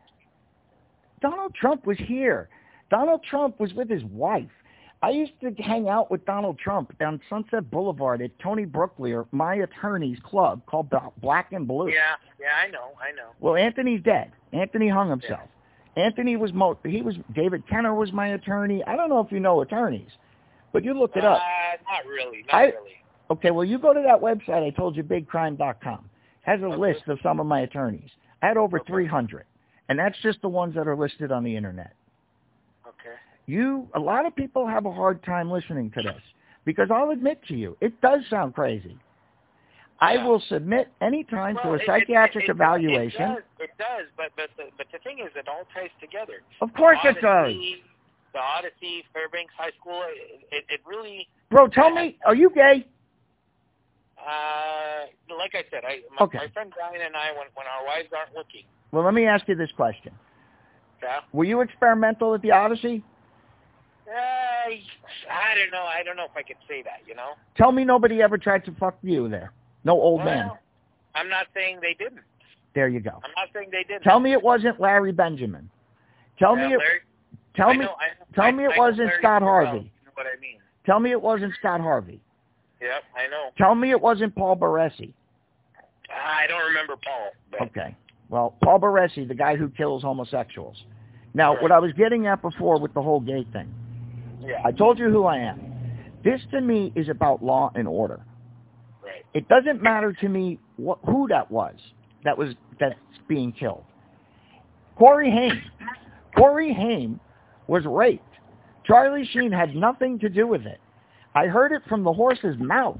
Donald Trump was here. Donald Trump was with his wife. I used to hang out with Donald Trump down Sunset Boulevard at Tony Brooklier, my attorney's club called Black and Blue. Yeah, yeah, I know, I know. Well, Anthony's dead. Anthony hung himself. Yeah. Anthony was mo- he was David Kenner was my attorney. I don't know if you know attorneys, but you look it up. Uh, not really, not I, really. Okay, well, you go to that website I told you, big crime dot com. Has a Okay. list of some of my attorneys. I had over Okay. three hundred, and that's just the ones that are listed on the internet. Okay. You, a lot of people have a hard time listening to this because I'll admit to you, it does sound crazy. I Yeah. will submit any time Well, to a it- psychiatric it, it, evaluation. It does, it does, but but the, but the thing is, it all ties together. Of course the it does. Odyssey, The Odyssey, Fairbanks High School, it, it, it really. Bro, tell me, are you gay? Uh, like I said, I my, Okay. my friend Brian and I, when when our wives aren't looking, Well, let me ask you this question. yeah. Were you experimental at the Odyssey? Uh, I don't know. I don't know if I could say that. You know. Tell me nobody ever tried to fuck you there. No old Well, man. I'm not saying they didn't. There you go. I'm not saying they didn't. Tell me it wasn't Larry Benjamin. Tell Yeah, me it. Larry, Tell I me. know, I, tell I, me it I know wasn't Larry Scott well, Harvey. You know what I mean? Tell me it wasn't Scott Harvey. Yep, I know. Tell me it wasn't Paul Baresi. I don't remember Paul. But Okay. Well, Paul Baresi, the guy who kills homosexuals. Now, Right. what I was getting at before with the whole gay thing, Yeah. I told you who I am. This to me is about law and order. Right. It doesn't matter to me wh- who that was that was that's being killed. Corey Haim. Corey Haim was raped. Charlie Sheen had nothing to do with it. I heard it from the horse's mouth.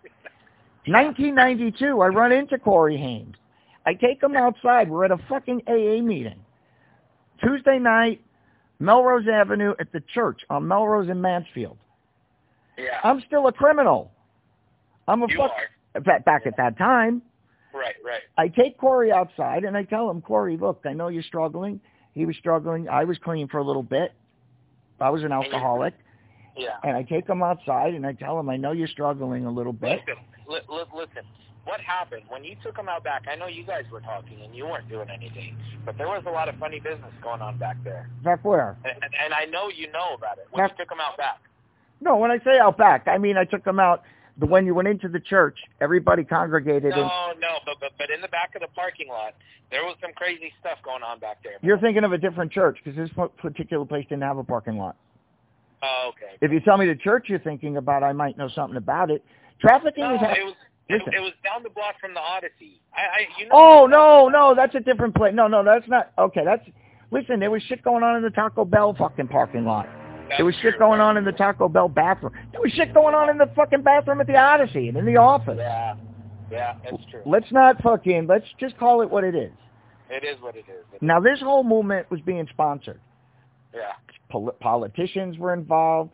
nineteen ninety-two, I run into Corey Haim. I take him outside. We're at a fucking A A meeting. Tuesday night, Melrose Avenue at the church on Melrose and Mansfield. Yeah. I'm still a criminal. I'm a You fuck. are. Back back at that time, Right, right. I take Corey outside and I tell him, Corey, look, I know you're struggling. He was struggling. I was clean for a little bit. I was an alcoholic. Yeah. And I take him outside and I tell him, I know you're struggling a little bit. Listen, li- li- listen. What happened when you took him out back? I know you guys were talking and you weren't doing anything, but there was a lot of funny business going on back there. Back where? And, and, and I know you know about it when Back- you took him out back. No, when I say out back, I mean I took him out. The when you went into the church, everybody congregated. No, and no, but, but but in the back of the parking lot, there was some crazy stuff going on back there. You're thinking of a different church because this particular place didn't have a parking lot. Oh, okay. If you tell me the church you're thinking about, I might know something about it. Trafficking No, is hap- it was it, Listen. it was down the block from the Odyssey. I, I you know. Oh, no, no, that's a different place. No, no, that's not. Okay, that's. Listen, there was shit going on in the Taco Bell fucking parking lot. That's There was shit true. going on in the Taco Bell bathroom. There was shit going on in the fucking bathroom at the Odyssey and in the office. Yeah, yeah, that's true. Let's not fucking, let's just call it what it is. It is what it is. It Now, this whole movement was being sponsored. Yeah. Pol- politicians were involved.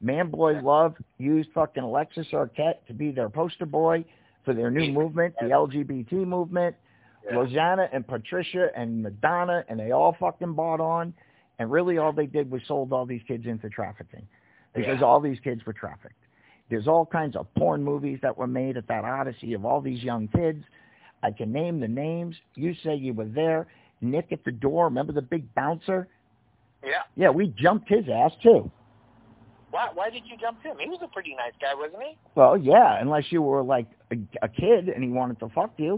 Man Boy Love used fucking Alexis Arquette to be their poster boy for their new movement, the L G B T movement. Yeah. Rosanna and Patricia and Madonna, and they all fucking bought on. And really all they did was sold all these kids into trafficking because yeah. all these kids were trafficked. There's all kinds of porn movies that were made at that odyssey of all these young kids. I can name the names. You say you were there. Nick at the door. Remember the big bouncer? Yeah. Yeah, we jumped his ass, too. Why, why did you jump him? He was a pretty nice guy, wasn't he? Well, yeah, unless you were, like, a, a kid and he wanted to fuck you.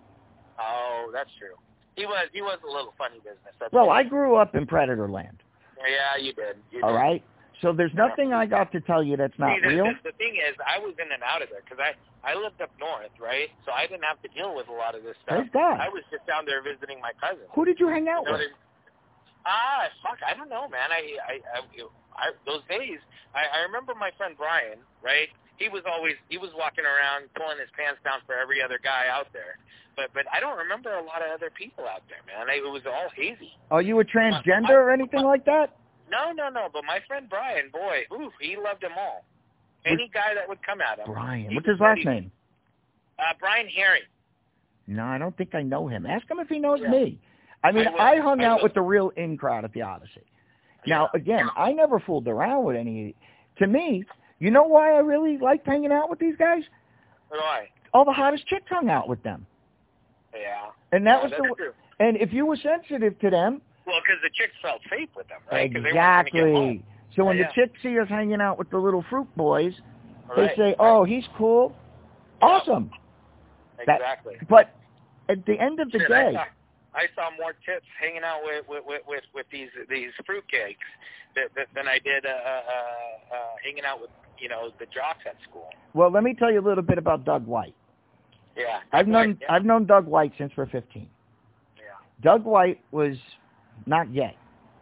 Oh, that's true. He was he was a little funny business. That's well, funny. I grew up in Predator Land. Yeah, you did. You all did. right? So there's nothing I got to tell you that's not See, the, real. The, the thing is, I was in and out of there because I, I lived up north, right? So I didn't have to deal with a lot of this stuff. Praise God. I was just down there visiting my cousin. Who did you hang out you know with? Ah, fuck, I don't know, man. I, I, I, I those days, I, I remember my friend Brian, right? He was always, he was walking around pulling his pants down for every other guy out there. But, but I don't remember a lot of other people out there, man. I, it was all hazy. Oh, you were transgender my, my, or anything my, like that? No, no, no. But my friend Brian, boy, ooh, he loved them all. Any What's, guy that would come at him. Brian. What's his last name? Uh, Brian Herring. No, I don't think I know him. Ask him if he knows yeah. me. I mean, I, I hung I out with the real in crowd at the Odyssey. Now, again, I never fooled around with any. To me, you know why I really liked hanging out with these guys? Why? All the hottest chicks hung out with them. Yeah. And that yeah, was the. True. And if you were sensitive to them. Well, because the chicks felt safe with them, right? Exactly. So when yeah, the yeah. chicks see us hanging out with the little fruit boys, right, they say, "Oh, right. he's cool, awesome." Exactly. That, but at the end of the Shit, day. I saw, I saw more tits hanging out with with with, with, with these these fruitcakes that, that, than I did uh, uh, uh, hanging out with you know the jocks at school. Well, let me tell you a little bit about Doug White. Yeah, I've Doug known White, yeah. I've known Doug White since we're fifteen. Yeah. Doug White was not gay.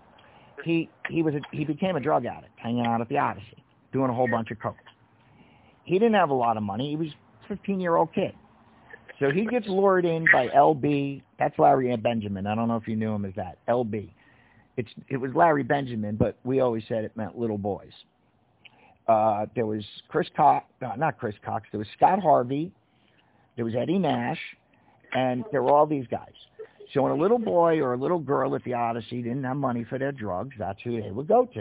He he was a, he became a drug addict, hanging out at the Odyssey, doing a whole bunch of coke. He didn't have a lot of money. He was a fifteen-year-old kid. So he gets lured in by L B. That's Larry Benjamin. I don't know if you knew him as that. L B. It's it was Larry Benjamin, but we always said it meant little boys. Uh, there was Chris Cox, no, not Chris Cox. There was Scott Harvey. There was Eddie Nash, and there were all these guys. So when a little boy or a little girl at the Odyssey didn't have money for their drugs, that's who they would go to.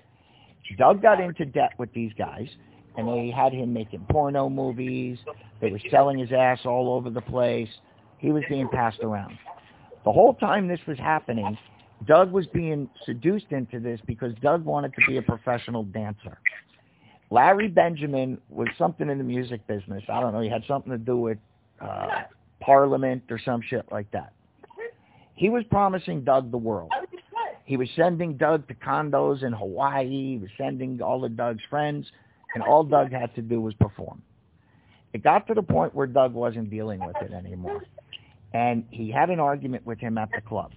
Doug got into debt with these guys, and they had him making porno movies. They were selling his ass all over the place. He was being passed around. The whole time this was happening, Doug was being seduced into this because Doug wanted to be a professional dancer. Larry Benjamin was something in the music business. I don't know. He had something to do with uh, Parliament or some shit like that. He was promising Doug the world. He was sending Doug to condos in Hawaii. He was sending all of Doug's friends, and all Doug had to do was perform. It got to the point where Doug wasn't dealing with it anymore, and he had an argument with him at the club.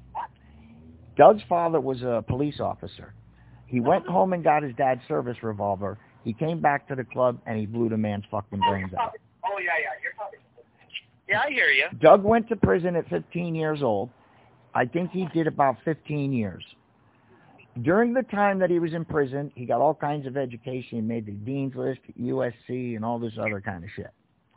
Doug's father was a police officer. He went home and got his dad's service revolver. He came back to the club, and he blew the man's fucking brains out. Oh, yeah, yeah, you're talking. Yeah, I hear you. Doug went to prison at fifteen years old. I think he did about fifteen years. During the time that he was in prison, he got all kinds of education. He made the Dean's List, U S C, and all this other kind of shit.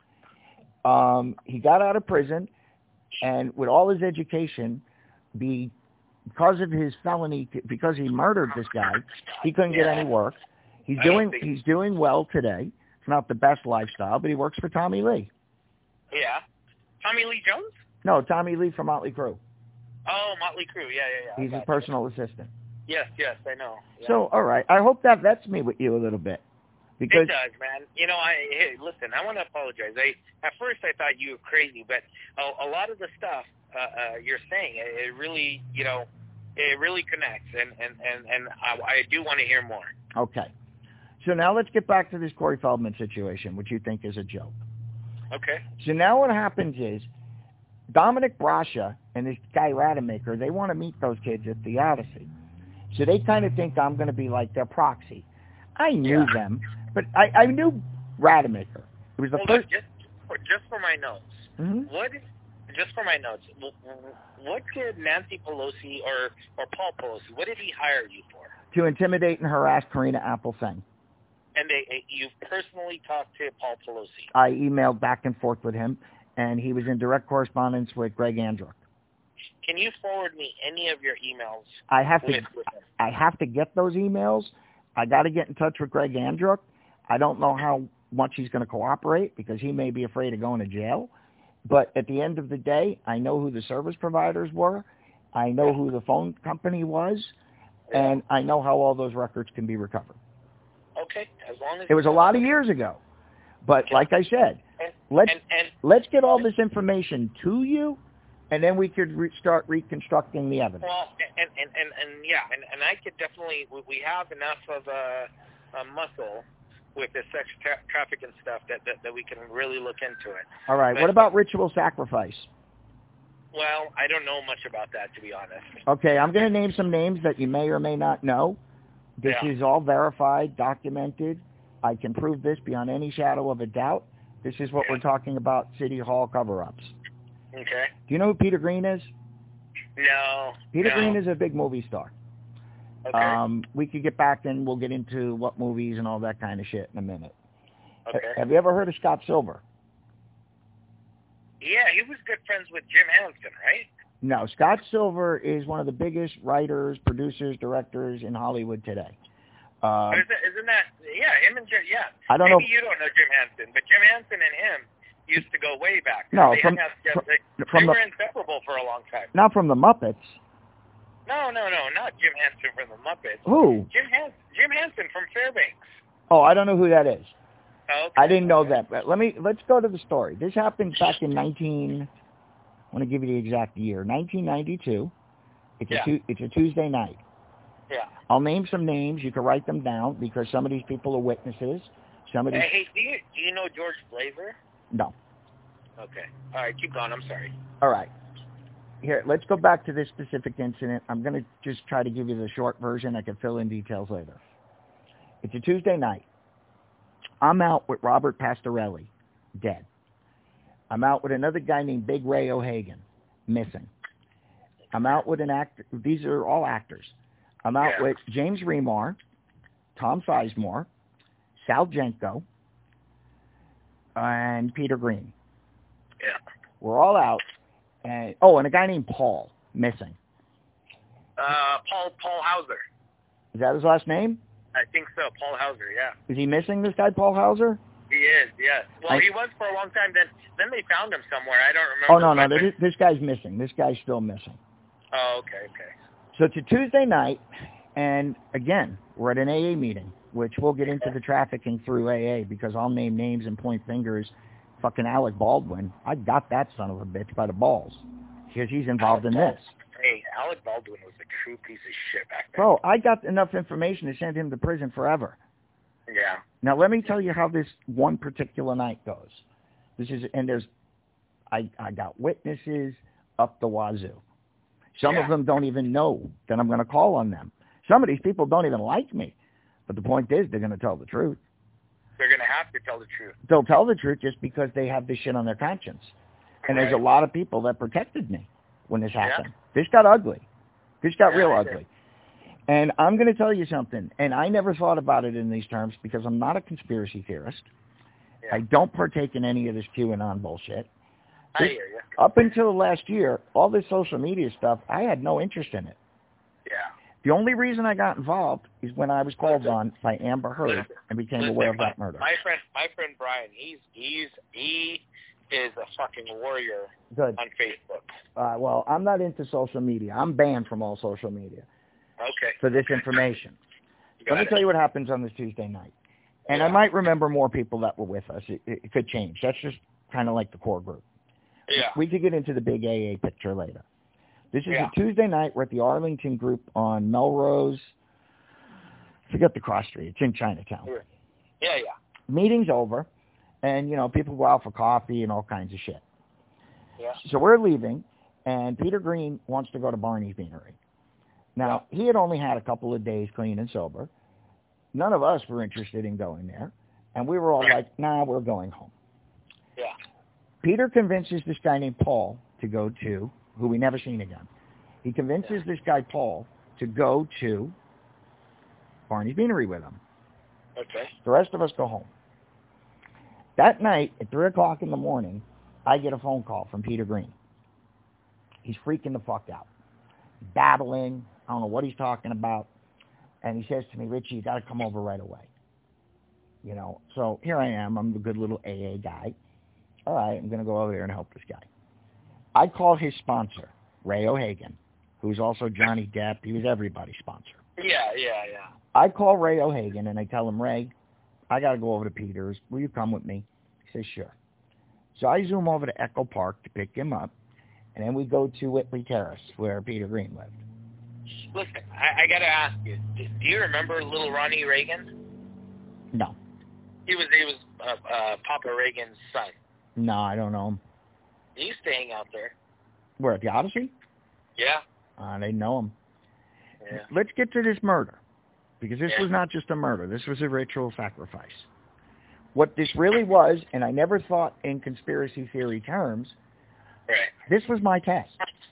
Um, he got out of prison, and with all his education, be, because of his felony, because he murdered this guy, he couldn't get any work. He's doing he's doing well today. It's not the best lifestyle, but he works for Tommy Lee. Yeah. Tommy Lee Jones? No, Tommy Lee from Motley Crue. Oh, Motley Crue. Yeah, yeah, yeah. He's his personal assistant. Yes, yes, I know. Yeah. So, all right. I hope that vets me with you a little bit. Because it does, man. You know, I hey, listen, I want to apologize. I At first I thought you were crazy, but a, a lot of the stuff uh, uh, you're saying, it, it really, you know, it really connects, and, and, and, and I, I do want to hear more. Okay. So now let's get back to this Corey Feldman situation, which you think is a joke. Okay. So now what happens is Dominic Brascia and this guy Rademacher, they want to meet those kids at the Odyssey. So they kind of think I'm going to be like their proxy. I knew yeah. them, but I, I knew Rademacher. It was the Hold first. On, just, for, just for my notes, mm-hmm. what? Just for my notes, what did Nancy Pelosi or or Paul Pelosi? What did he hire you for? To intimidate and harass Karina Appel-Feng. And they, you personally talked to Paul Pelosi? I emailed back and forth with him, and he was in direct correspondence with Greg Andruch. Can you forward me any of your emails? I have to. With, with I have to get those emails. I got to get in touch with Greg Andruch. I don't know how much he's going to cooperate because he may be afraid of going to jail. But at the end of the day, I know who the service providers were. I know who the phone company was, and I know how all those records can be recovered. Okay, as long as it was a lot of years ago. But like I said, and, let's and, and, let's get all this information to you, and then we could re- start reconstructing the evidence. Well, and and, and, and yeah, and, and I could definitely, we have enough of a, a muscle with the sex tra- trafficking stuff that, that, that we can really look into it. All right, but, what about ritual sacrifice? Well, I don't know much about that, to be honest. Okay, I'm going to name some names that you may or may not know. This yeah. is all verified, documented. I can prove this beyond any shadow of a doubt. This is what yeah. we're talking about, City Hall cover-ups. Okay. Do you know who Peter Green is? No. Peter no. Green is a big movie star. Okay. Um, we could get back and we'll get into what movies and all that kind of shit in a minute. Okay. H- have you ever heard of Scott Silver? Yeah, he was good friends with Jim Hansen, right? No, Scott Silver is one of the biggest writers, producers, directors in Hollywood today. Uh, isn't, isn't that, yeah, him and Jim, yeah. I don't Maybe know. you don't know Jim Hansen, but Jim Hansen and him used to go way back. No, they from, had, from, they, from they the, were inseparable for a long time. not from the Muppets. No, no, no, not Jim Hansen from the Muppets. Who? Jim Hansen, Jim Hansen from Fairbanks. Oh, I don't know who that is. Oh, okay. I didn't know that. But let me let's go to the story. This happened back in nineteen. I want to give you the exact year. nineteen ninety-two. It's yeah. a tu- it's a Tuesday night. Yeah. I'll name some names. You can write them down because some of these people are witnesses. Some of these. Hey, hey, do you do you know George Blazer? No. Okay. All right, keep going. I'm sorry. All right. Here, let's go back to this specific incident. I'm going to just try to give you the short version. I can fill in details later. It's a Tuesday night. I'm out with Robert Pastorelli, dead. I'm out with another guy named Big Ray O'Hagan, missing. I'm out with an actor. These are all actors. I'm out yeah. with James Remar, Tom Sizemore, Sal Jenko, and Peter Green. Yeah. We're all out. And, oh, and a guy named Paul, missing. Uh, Paul Paul Hauser. Is that his last name? I think so, Paul Hauser, yeah. Is he missing, this guy, Paul Hauser? He is, yes. Well, I, he was for a long time. Then then they found him somewhere. I don't remember. Oh, no, no, this, this guy's missing. This guy's still missing. Oh, okay, okay. So it's a Tuesday night, and again, we're at an A A meeting, which we'll get into the trafficking through A A because I'll name names and point fingers. Fucking Alec Baldwin. I got that son of a bitch by the balls because he's involved Alec in Baldwin. this. Hey, Alec Baldwin was a true piece of shit back then. Bro, I got enough information to send him to prison forever. Yeah. Now, let me tell you how this one particular night goes. This is, and there's, I, I got witnesses up the wazoo. Some yeah. of them don't even know that I'm going to call on them. Some of these people don't even like me. But the point is, they're going to tell the truth. They're going to have to tell the truth. They'll tell the truth just because they have this shit on their conscience. And right. there's a lot of people that protected me when this happened. Yeah. This got ugly. This got yeah, real ugly. And I'm going to tell you something, and I never thought about it in these terms because I'm not a conspiracy theorist. Yeah. I don't partake in any of this QAnon bullshit. I This, hear you. Up until last year, all this social media stuff, I had no interest in it. Yeah. The only reason I got involved is when I was called Listen. on by Amber Heard Listen. and became Listen, aware of my, that murder. My friend, my friend Brian, he's he's he is a fucking warrior Good. on Facebook. Uh, well, I'm not into social media. I'm banned from all social media. Okay. For this information. Let me it. tell you what happens on this Tuesday night. And yeah. I might remember more people that were with us. It, it, it could change. That's just kind of like the core group. Yeah. We could get into the big A A picture later. This is yeah. a Tuesday night. We're at the Arlington group on Melrose. Forget the cross street. It's in Chinatown. Yeah, yeah. Meeting's over. And, you know, people go out for coffee and all kinds of shit. Yeah. So we're leaving. And Peter Green wants to go to Barney's Beanery. Now, he had only had a couple of days clean and sober. None of us were interested in going there. And we were all like, nah, we're going home. Yeah. Peter convinces this guy named Paul to go to, who we never seen again. He convinces yeah. this guy Paul to go to Barney's Beanery with him. Okay. The rest of us go home. That night, at three o'clock in the morning, I get a phone call from Peter Green. He's freaking the fuck out. Babbling. I don't know what he's talking about. And he says to me, Richie, you got to come over right away. You know, so here I am. I'm the good little A A guy. All right, I'm going to go over there and help this guy. I call his sponsor, Ray O'Hagan, who's also Johnny Depp. He was everybody's sponsor. Yeah, yeah, yeah. I call Ray O'Hagan, and I tell him, Ray, I got to go over to Peter's. Will you come with me? He says, sure. So I zoom over to Echo Park to pick him up, and then we go to Whitley Terrace, where Peter Green lived. Listen, I, I got to ask you, do, do you remember little Ronnie Reagan? No. He was he was uh, uh, Papa Reagan's son. No, I don't know him. He used to hang out there. Where, at the Odyssey? Yeah. I didn't know him. Yeah. Let's get to this murder, because this yeah. was not just a murder. This was a ritual sacrifice. What this really was, and I never thought in conspiracy theory terms, right. This was my test,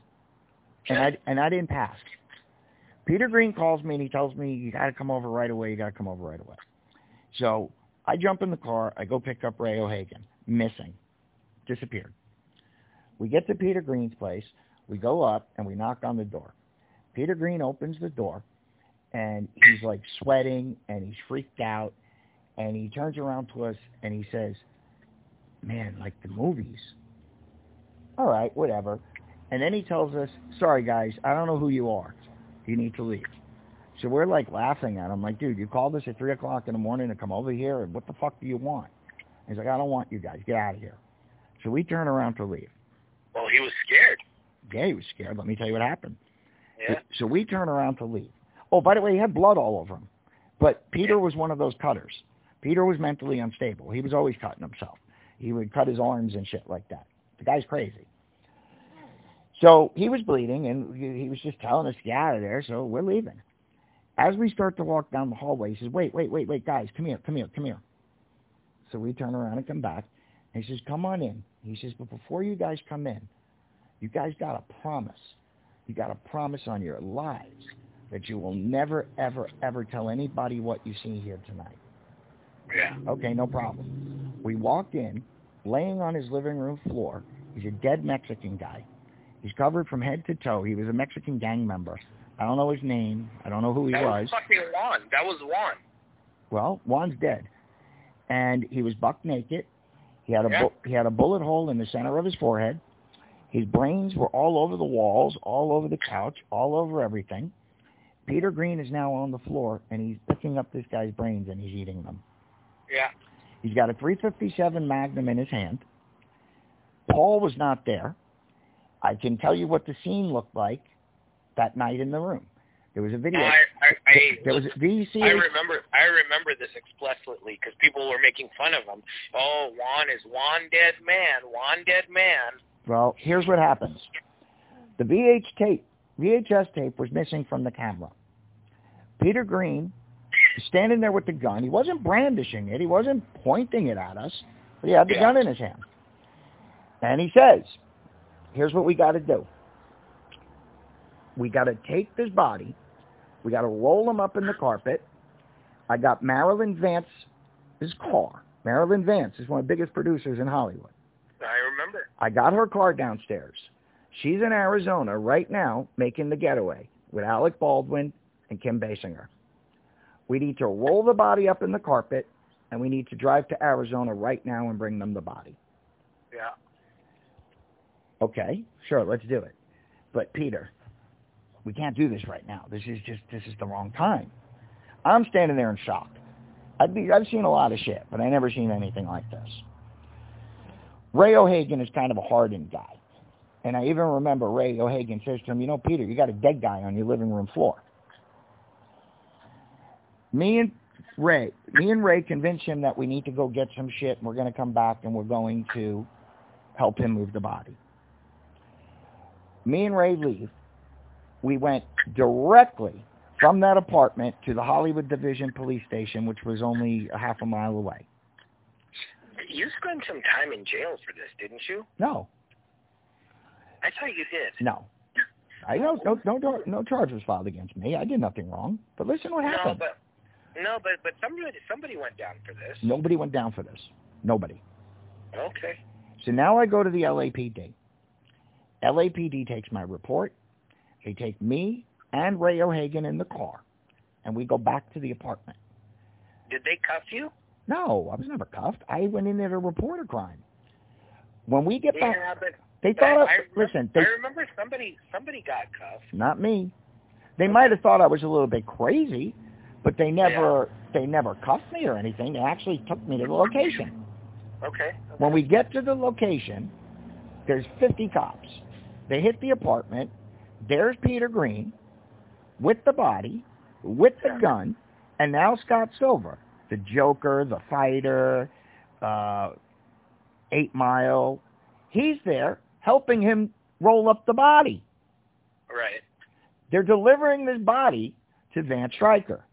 and I and I didn't pass. Peter Green calls me, and he tells me, you got to come over right away, you got to come over right away. So I jump in the car, I go pick up Ray O'Hagan, missing, disappeared. We get to Peter Green's place, we go up, and we knock on the door. Peter Green opens the door, and he's like sweating, and he's freaked out, and he turns around to us, and he says, man, like the movies. All right, whatever. And then he tells us, sorry, guys, I don't know who you are. You need to leave. So we're like laughing at him, like, dude, you called us at three o'clock in the morning to come over here, and what the fuck do you want? He's like, I don't want you guys. Get out of here. So we turn around to leave. Well, he was scared. Yeah, he was scared. Let me tell you what happened. Yeah. So, so we turn around to leave. Oh, by the way, he had blood all over him. But Peter was one of those cutters. Peter was mentally unstable. He was always cutting himself. He would cut his arms and shit like that. The guy's crazy. So he was bleeding, and he was just telling us to get out of there, so we're leaving. As we start to walk down the hallway, he says, wait, wait, wait, wait, guys, come here, come here, come here. So we turn around and come back, and he says, come on in. He says, but before you guys come in, you guys got to promise. You got to promise on your lives that you will never, ever, ever tell anybody what you see here tonight. Yeah. Okay, no problem. We walk in, laying on his living room floor. He's a dead Mexican guy. He's covered from head to toe. He was a Mexican gang member. I don't know his name. I don't know who he that was. That was fucking Juan. That was Juan. Well, Juan's dead. And he was buck naked. He had a yeah. bu- he had a bullet hole in the center of his forehead. His brains were all over the walls, all over the couch, all over everything. Peter Green is now on the floor, and he's picking up this guy's brains, and he's eating them. Yeah. He's got a three fifty-seven Magnum in his hand. Paul was not there. I can tell you what the scene looked like that night in the room. There was a video. I, I, I, there was a V C. I remember. I remember this explicitly because people were making fun of him. Oh, Juan is Juan dead man. Juan dead man. Well, here's what happens. The V H tape, V H S tape, was missing from the camera. Peter Green was standing there with the gun. He wasn't brandishing it. He wasn't pointing it at us. But he had the yeah. gun in his hand. And he says, here's what we got to do. We got to take this body. We got to roll him up in the carpet. I got Marilyn Vance's car. Marilyn Vance is one of the biggest producers in Hollywood. I remember. I got her car downstairs. She's in Arizona right now making the getaway with Alec Baldwin and Kim Basinger. We need to roll the body up in the carpet, and we need to drive to Arizona right now and bring them the body. Yeah. Okay, sure, let's do it. But Peter, we can't do this right now. This is just, this is the wrong time. I'm standing there in shock. I've, be, I've seen a lot of shit, but I never seen anything like this. Ray O'Hagan is kind of a hardened guy. And I even remember Ray O'Hagan says to him, you know, Peter, you got a dead guy on your living room floor. Me and Ray, me and Ray convinced him that we need to go get some shit, and we're going to come back, and we're going to help him move the body. Me and Ray leave. We went directly from that apartment to the Hollywood Division Police Station, which was only a half a mile away. You spent some time in jail for this, didn't you? No. I thought you did. No. I no no no no charge was filed against me. I did nothing wrong. But listen what happened. No, but No, but but somebody somebody went down for this. Nobody went down for this. Nobody. Okay. So now I go to the L A P D. L A P D takes my report. They take me and Ray O'Hagan in the car, and we go back to the apartment. Did they cuff you? No, I was never cuffed. I went in there to report a crime. When we get back, yeah, but, they but thought, I, I, I listen, they, I remember somebody somebody got cuffed. Not me. They might have thought I was a little bit crazy, but they never, yeah. they never cuffed me or anything. They actually took me to the location. Okay. okay. When we get to the location, there's fifty cops. They hit the apartment. There's Peter Green with the body, with the gun, and now Scott Silver, the Joker, the fighter, uh, Eight Mile. He's there helping him roll up the body. Right. They're delivering this body to Van Stryker,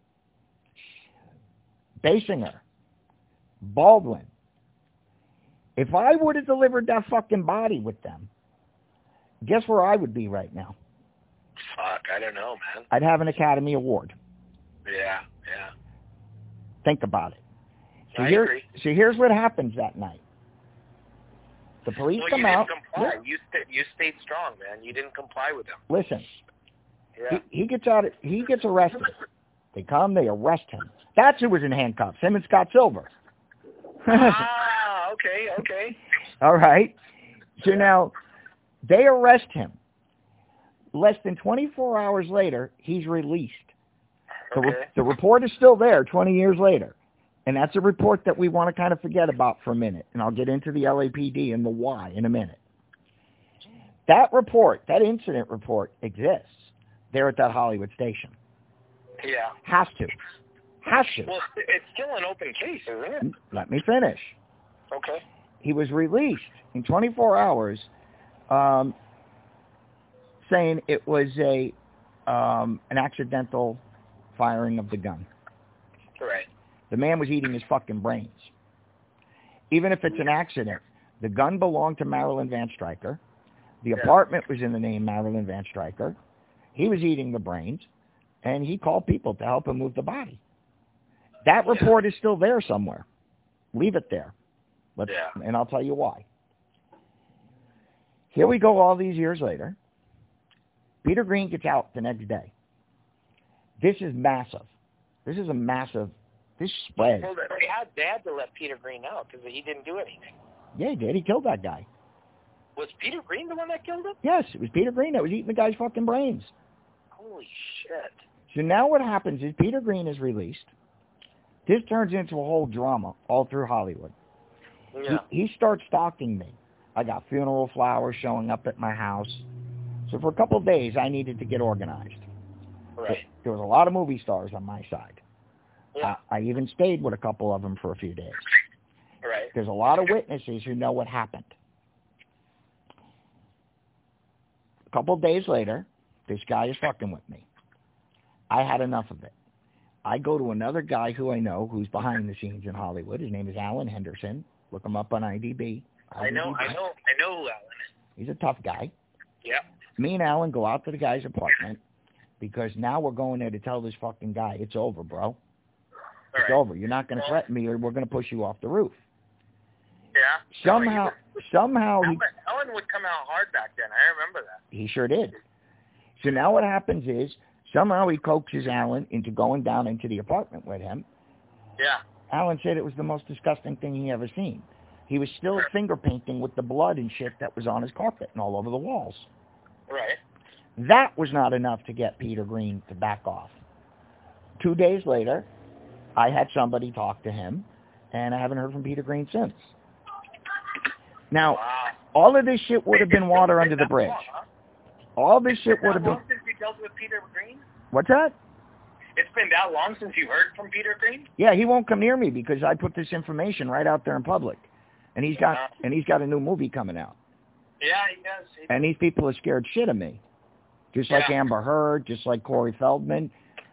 Basinger, Baldwin. If I would have delivered that fucking body with them, guess where I would be right now? Fuck, I don't know, man. I'd have an Academy Award. Yeah, yeah. Think about it. So, I here, agree. so here's what happens that night. The police well, come you out. Didn't comply. You, st- you stayed strong, man. You didn't comply with them. Listen. Yeah. He, he gets out. He gets arrested. They come. They arrest him. That's who was in handcuffs. Him and Scott Silver. ah, okay, okay. All right. So now they arrest him. Less than twenty-four hours later, he's released. The, okay. re- the report is still there twenty years later. And that's a report that we want to kind of forget about for a minute. And I'll get into the L A P D and the why in a minute. That report, that incident report exists there at that Hollywood station. Yeah. Has to. Has to. Well, it's still an open case, isn't it? Let me finish. Okay. He was released in twenty-four hours um, saying it was a um, an accidental firing of the gun. Right. The man was eating his fucking brains. Even if it's an accident, the gun belonged to Marilyn Van Stryker. The yeah. apartment was in the name Marilyn Van Stryker. He was eating the brains, and he called people to help him move the body. That yeah. report is still there somewhere. Leave it there. Let's, yeah. And I'll tell you why. Here we go all these years later. Peter Green gets out the next day. This is massive. This is a massive, this spread. Well, they had, they had to let Peter Green out because he didn't do anything. Yeah, he did. He killed that guy. Was Peter Green the one that killed him? Yes, it was Peter Green that was eating the guy's fucking brains. Holy shit. So now what happens is Peter Green is released. This turns into a whole drama all through Hollywood. Yeah. He, he starts stalking me. I got funeral flowers showing up at my house. So for a couple of days, I needed to get organized. Right. There was a lot of movie stars on my side. Yeah. I, I even stayed with a couple of them for a few days. Right. There's a lot of witnesses who know what happened. A couple of days later, this guy is fucking with me. I had enough of it. I go to another guy who I know who's behind the scenes in Hollywood. His name is Alan Henderson. Look him up on I D B. I know, I know, I know who Alan is. He's a tough guy. Yeah. Me and Alan go out to the guy's apartment because now we're going there to tell this fucking guy, it's over, bro. All it's right. over. You're not going to well, threaten me or we're going to push you off the roof. Yeah. Somehow, no, was, somehow Alan, he... Alan would come out hard back then. I remember that. He sure did. So now what happens is, somehow he coaxes Alan into going down into the apartment with him. Yeah. Alan said it was the most disgusting thing he ever seen. He was still finger painting with the blood and shit that was on his carpet and all over the walls. Right. That was not enough to get Peter Green to back off. Two days later, I had somebody talk to him, and I haven't heard from Peter Green since. Now, wow. all of this shit would have been water under the bridge. Long, huh? All this shit would have been... Long since you dealt with Peter Green? What's that? It's been that long since you heard from Peter Green? Yeah, he won't come near me because I put this information right out there in public. And he's got uh-huh. and he's got a new movie coming out. Yeah, he does. He does. And these people are scared shit of me. Just like yeah. Amber Heard, just like Corey Feldman.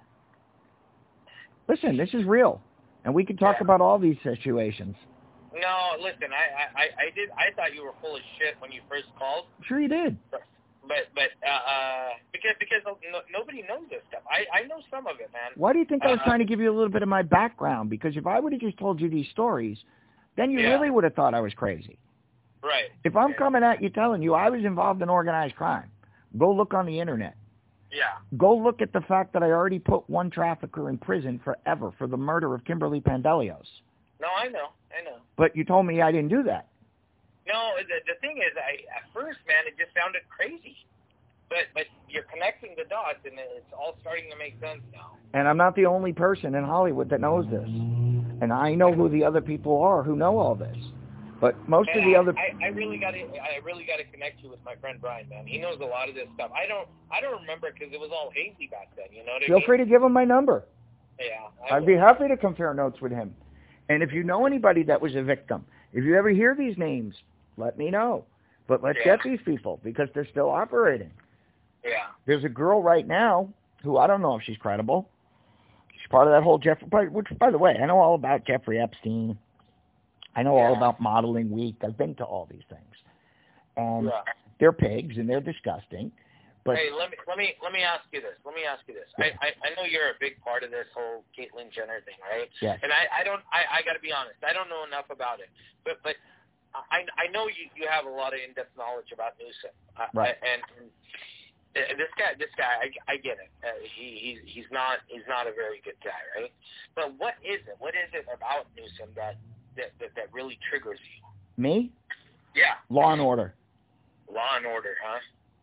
Listen, this is real. And we can talk yeah. about all these situations. No, listen, I, I, I did I thought you were full of shit when you first called. Sure you did. But, but but uh, uh, because because no, nobody knows this stuff. I I know some of it, man. Why do you think I was uh, trying to give you a little bit of my background? Because if I would have just told you these stories, then you yeah. really would have thought I was crazy. Right. If I'm okay. coming at you telling you I was involved in organized crime, go look on the internet. Yeah. Go look at the fact that I already put one trafficker in prison forever for the murder of Kimberly Pandelios. No, I know, I know. But you told me I didn't do that. No, the the thing is, I at first, man, it just sounded crazy. But but you're connecting the dots, and it's all starting to make sense now. And I'm not the only person in Hollywood that knows this. And I know who the other people are who know all this. But most man, of the I, other I, I really got to I really got to connect you with my friend Brian, man. He knows a lot of this stuff. I don't I don't remember because it was all hazy back then. You know what I Feel mean? free to give him my number. Yeah. I I'd will. be happy to compare notes with him. And if you know anybody that was a victim, if you ever hear these names, let me know. But let's Yeah. get these people because they're still operating. Yeah. There's a girl right now who I don't know if she's credible. She's part of that whole Jeffrey, which, by the way, I know all about Jeffrey Epstein. I know Yeah. all about Modeling Week. I've been to all these things. And Yeah. they're pigs and they're disgusting. But hey, let me let me let me ask you this. Let me ask you this. Yeah. I, I I know you're a big part of this whole Caitlyn Jenner thing, right? Yes. And I I don't I I got to be honest. I don't know enough about it. But but I I know you you have a lot of in-depth knowledge about Newsom. Uh, Right. And, and this guy this guy I I get it. Uh, he he's he's not he's not a very good guy, right? But what is it? What is it about Newsom that that that, that really triggers you? me? Yeah. Law and Order. Law and Order, huh?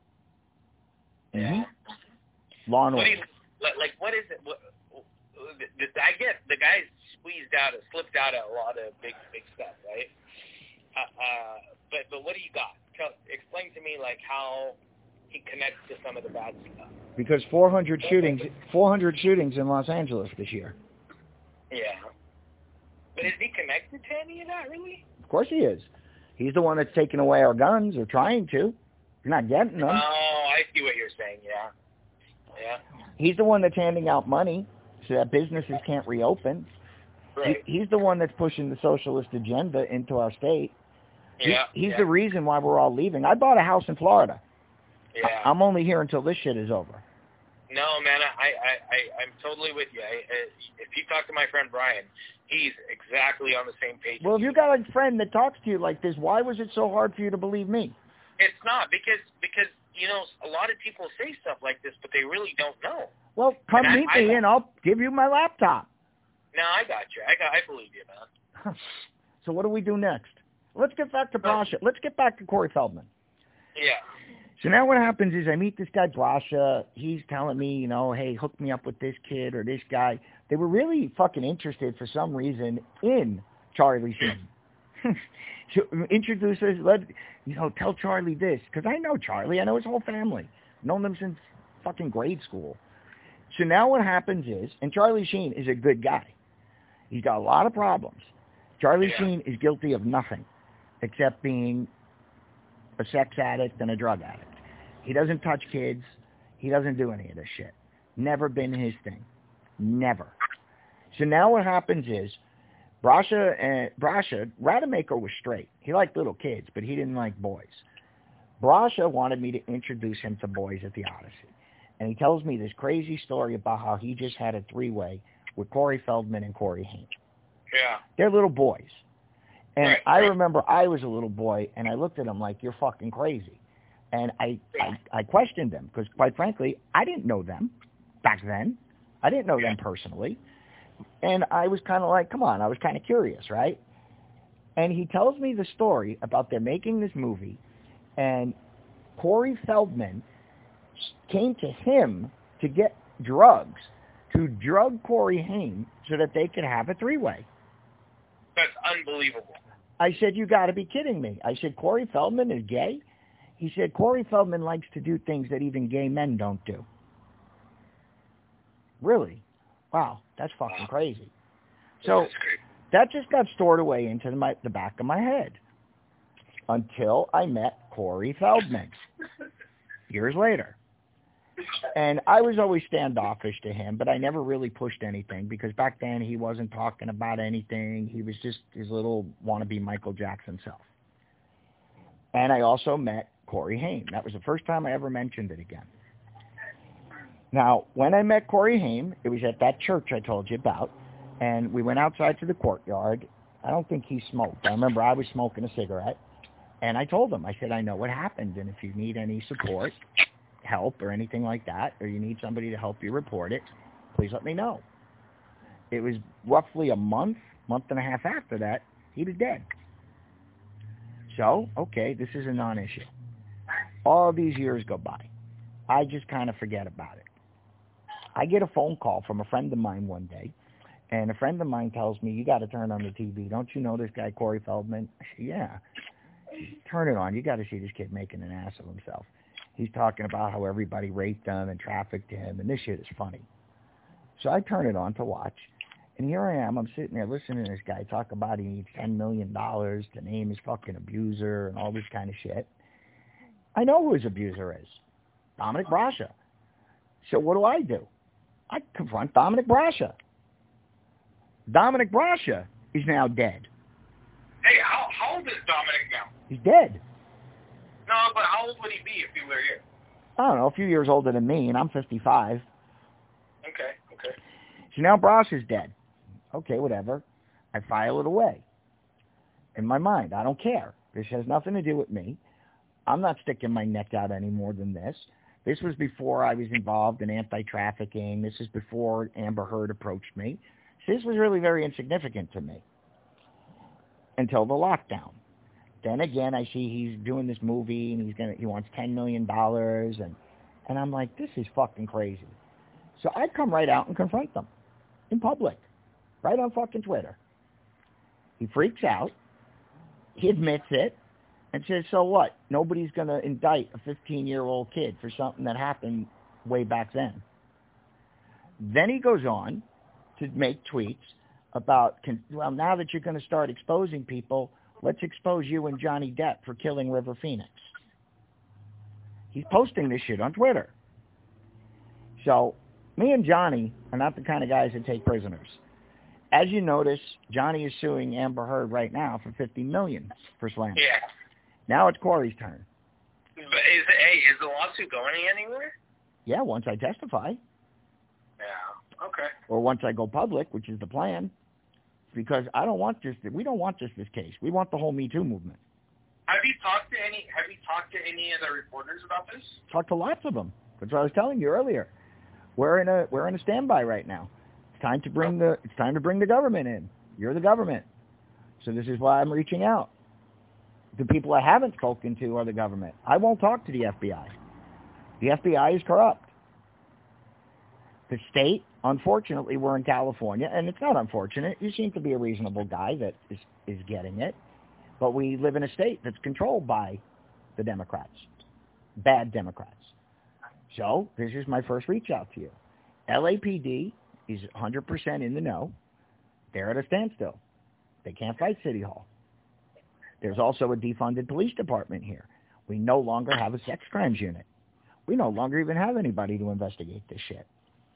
Mm-hmm. Yeah. Law and What do Order. you, like, like, what is it? What, I get the guy's squeezed out, slipped out of a lot of big, big stuff, right? Uh, uh, but, but what do you got? Tell, explain to me, like, how he connects to some of the bad stuff. Because four hundred shootings, four hundred shootings in Los Angeles this year. Yeah. But is he connected to any of that, really? Of course he is. He's the one that's taking away our guns, or trying to. You're not getting them. Oh, I see what you're saying, yeah. Yeah. He's the one that's handing out money so that businesses can't reopen. Right. He, he's the one that's pushing the socialist agenda into our state. Yeah. He, he's yeah. the reason why we're all leaving. I bought a house in Florida. Yeah. I, I'm only here until this shit is over. No, man, I, I, I, I'm totally with you. I, I, if you talk to my friend Brian, he's exactly on the same page. Well, if you got a friend that talks to you like this, why was it so hard for you to believe me? It's not, because, because you know, a lot of people say stuff like this, but they really don't know. Well, come And I- meet I- me and I'll give you my laptop. No, I got you. I got, I believe you, man. So what do we do next? Let's get back to Brasha. Let's get back to Corey Feldman. Yeah. So now what happens is I meet this guy, Brasha. He's telling me, you know, hey, hook me up with this kid or this guy. They were really fucking interested for some reason in Charlie Sheen. So introduce us, let, you know, tell Charlie this. Because I know Charlie. I know his whole family. Known them since fucking grade school. So now what happens is, and Charlie Sheen is a good guy. He's got a lot of problems. Charlie Yeah. Sheen is guilty of nothing except being a sex addict and a drug addict. He doesn't touch kids. He doesn't do any of this shit. Never been his thing. Never. So now what happens is, Brasha and Brasha, Rademacher was straight. He liked little kids, but he didn't like boys. Brasha wanted me to introduce him to boys at the Odyssey. And he tells me this crazy story about how he just had a three-way with Corey Feldman and Corey Haim. Yeah. They're little boys. And Right, I right. remember I was a little boy, and I looked at him like, you're fucking crazy. And I, I, I questioned them, because quite frankly, I didn't know them back then. I didn't know Yeah. them personally. And I was kind of like, come on, I was kind of curious, right? And he tells me the story about they're making this movie, and Corey Feldman came to him to get drugs, to drug Corey Haim so that they could have a three-way. That's unbelievable. I said, you got to be kidding me. I said, Corey Feldman is gay? He said, Corey Feldman likes to do things that even gay men don't do. Really? Wow, that's fucking Wow. crazy. So That's great. that just got stored away into the, my, the back of my head until I met Corey Feldman years later. And I was always standoffish to him, but I never really pushed anything because back then he wasn't talking about anything. He was just his little wannabe Michael Jackson self. And I also met Corey Haim. That was the first time I ever mentioned it again. Now, when I met Corey Haim, it was at that church I told you about, and we went outside to the courtyard. I don't think he smoked. I remember I was smoking a cigarette, and I told him, I said, I know what happened, and if you need any support, help, or anything like that, or you need somebody to help you report it, please let me know. It was roughly a month, month and a half after that, he was dead. So, okay, this is a non-issue. All these years go by. I just kind of forget about it. I get a phone call from a friend of mine one day, and a friend of mine tells me, you got to turn on the T V. Don't you know this guy, Corey Feldman? I said, yeah. Turn it on. You got to see this kid making an ass of himself. He's talking about how everybody raped him and trafficked him, and this shit is funny. So I turn it on to watch, and here I am. I'm sitting there listening to this guy talk about he needs ten million dollars to name his fucking abuser and all this kind of shit. I know who his abuser is. Dominic Brascia. So what do I do? I confront Dominic Brascia. Dominic Brascia is now dead. Hey, how, how old is Dominic now? He's dead. No, but how old would he be if he were here? I don't know, a few years older than me, and I'm fifty-five. Okay, okay. So now Brascia's dead. Okay, whatever. I file it away. In my mind, I don't care. This has nothing to do with me. I'm not sticking my neck out any more than this. This was before I was involved in anti-trafficking. This is before Amber Heard approached me. So this was really very insignificant to me until the lockdown. Then again, I see he's doing this movie and he's gonna he wants ten million dollars, and and I'm like, this is fucking crazy. So I come right out and confront them in public, right on fucking Twitter. He freaks out. He admits it. And says, so what? Nobody's going to indict a fifteen-year-old kid for something that happened way back then. Then he goes on to make tweets about, well, now that you're going to start exposing people, let's expose you and Johnny Depp for killing River Phoenix. He's posting this shit on Twitter. So me and Johnny are not the kind of guys that take prisoners. As you notice, Johnny is suing Amber Heard right now for fifty million dollars for slander. Yeah. Now it's Corey's turn. But is hey, is the lawsuit going anywhere? Yeah, once I testify. Yeah. Okay. Or once I go public, which is the plan. Because I don't want just we don't want just this case. We want the whole Me Too movement. Have you talked to any have you talked to any of the reporters about this? Talked to lots of them. That's what I was telling you earlier. We're in a we're in a standby right now. It's time to bring the it's time to bring the government in. You're the government. So this is why I'm reaching out. The people I haven't spoken to are the government. I won't talk to the F B I. The F B I is corrupt. The state, unfortunately, we're in California, and it's not unfortunate. You seem to be a reasonable guy that is, is getting it. But we live in a state that's controlled by the Democrats, bad Democrats. So this is my first reach out to you. L A P D is one hundred percent in the know. They're at a standstill. They can't fight City Hall. There's also a defunded police department here. We no longer have a sex crimes unit. We no longer even have anybody to investigate this shit.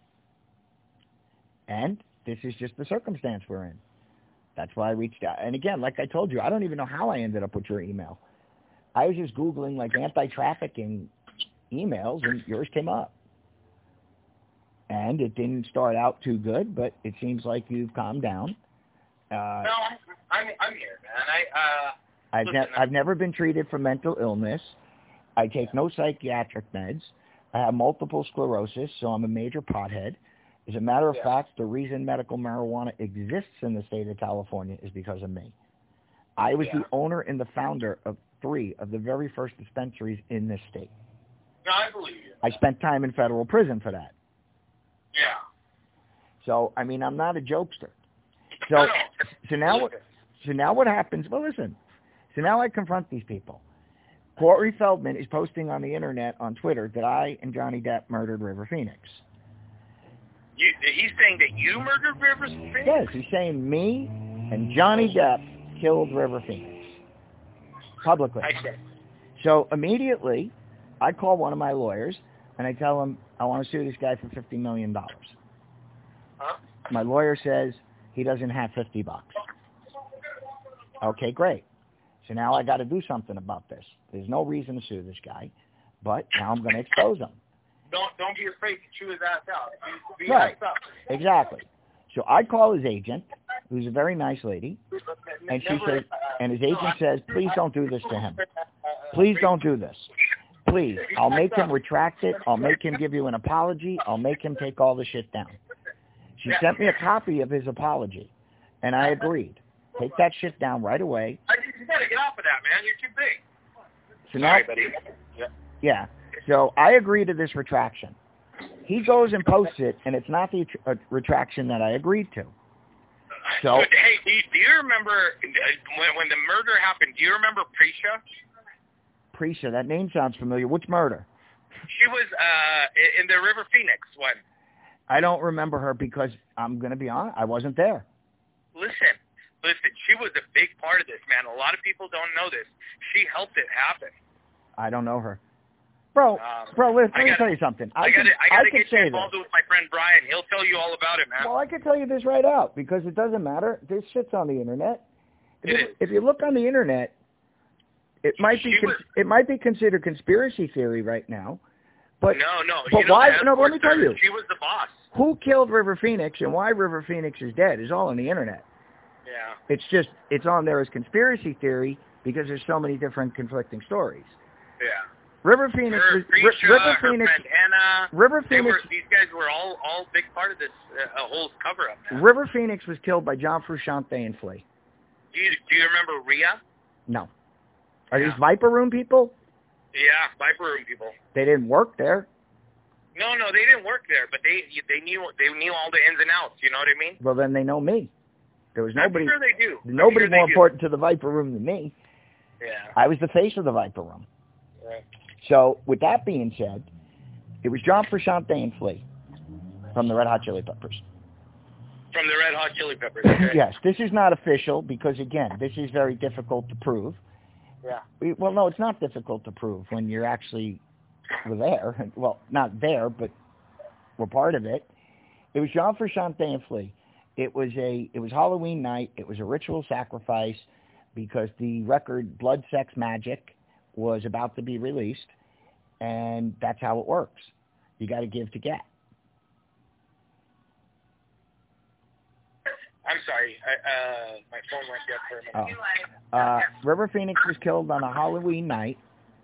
And this is just the circumstance we're in. That's why I reached out. And again, like I told you, I don't even know how I ended up with your email. I was just Googling like anti-trafficking emails, and yours came up. And it didn't start out too good, but it seems like you've calmed down. Uh, no, I'm, I'm, I'm here, man. I, uh, I've, ne- I've never been treated for mental illness. I take no psychiatric meds. I have multiple sclerosis, so I'm a major pothead. As a matter of yeah. fact, the reason medical marijuana exists in the state of California is because of me. I was yeah. the owner and the founder of three of the very first dispensaries in this state. No, I believe you. I spent time in federal prison for that. Yeah. So, I mean, I'm not a jokester. So, so now what, so now what happens? Well, listen. So now I confront these people. Corey Feldman is posting on the internet on Twitter that I and Johnny Depp murdered River Phoenix. You, he's saying that you murdered River Phoenix? Yes, he's saying me and Johnny Depp killed River Phoenix. Publicly. I see. So immediately, I call one of my lawyers, and I tell him, I want to sue this guy for fifty million dollars. Huh? My lawyer says he doesn't have fifty bucks. Okay, great. So now I got to do something about this. There's no reason to sue this guy, but now I'm going to expose him. Don't don't be afraid to chew his ass out. Be, be Right. nice up. Exactly. So I call his agent, who's a very nice lady, and she says, and his agent says, please don't do this to him. Please don't do this. Please. I'll make him retract it. I'll make him give you an apology. I'll make him take all the shit down. She sent me a copy of his apology, and I agreed. Take that shit down right away. I just, you gotta get off of that, man. You're too big. So now, Sorry, buddy. Yeah. yeah. So I agree to this retraction. He goes and posts it, and it's not the uh, retraction that I agreed to. So, hey, do you, do you remember when, when the murder happened? Do you remember Prisha? Prisha, that name sounds familiar. Which murder? She was uh, in the River Phoenix one. I don't remember her because I'm going to be honest, I wasn't there. Listen, listen, she was a big part of this, man. A lot of people don't know this. She helped it happen. I don't know her. Bro, um, bro, let, let gotta, me tell you something. I, I got to I gotta could get you say involved this. with my friend Brian. He'll tell you all about it, man. Well, I can tell you this right out because it doesn't matter. This shit's on the internet. If, It you, is. if you look on the internet, it might be She con- was- it might be considered conspiracy theory right now. But no, no. but you know why? the No, but let me escort tell you. service, She was the boss. Who killed River Phoenix and why River Phoenix is dead is all on the internet. Yeah. It's just it's on there as conspiracy theory because there's so many different conflicting stories. Yeah. River Phoenix Her, was Prisha, River her Phoenix. friend Hannah. River They Phoenix. were, these guys were all all big part of this uh, whole cover up. River Phoenix was killed by John Frusciante and Flea. Do you do you remember Rhea? No. Are Yeah. these Viper Room people? Yeah, Viper Room people. They didn't work there. No, no, they didn't work there, but they they knew they knew all the ins and outs. You know what I mean? Well, then they know me. There was nobody. I'm sure they do. I'm Nobody sure they more do. important to the Viper Room than me. Yeah. I was the face of the Viper Room. Right. So, with that being said, it was John Frusciante and Flea from the Red Hot Chili Peppers. From the Red Hot Chili Peppers. Okay? Yes, this is not official because, again, this is very difficult to prove. Yeah. We, well, no, it's not difficult to prove when you're actually were there. Well, not there, but were part of it. It was John Frusciante and Flea. It was a it was Halloween night. It was a ritual sacrifice because the record Blood, Sex, Magic was about to be released, and that's how it works. You got to give to get. I'm sorry. I, uh, my phone went dead for a minute. Oh. Uh, River Phoenix was killed on a Halloween night.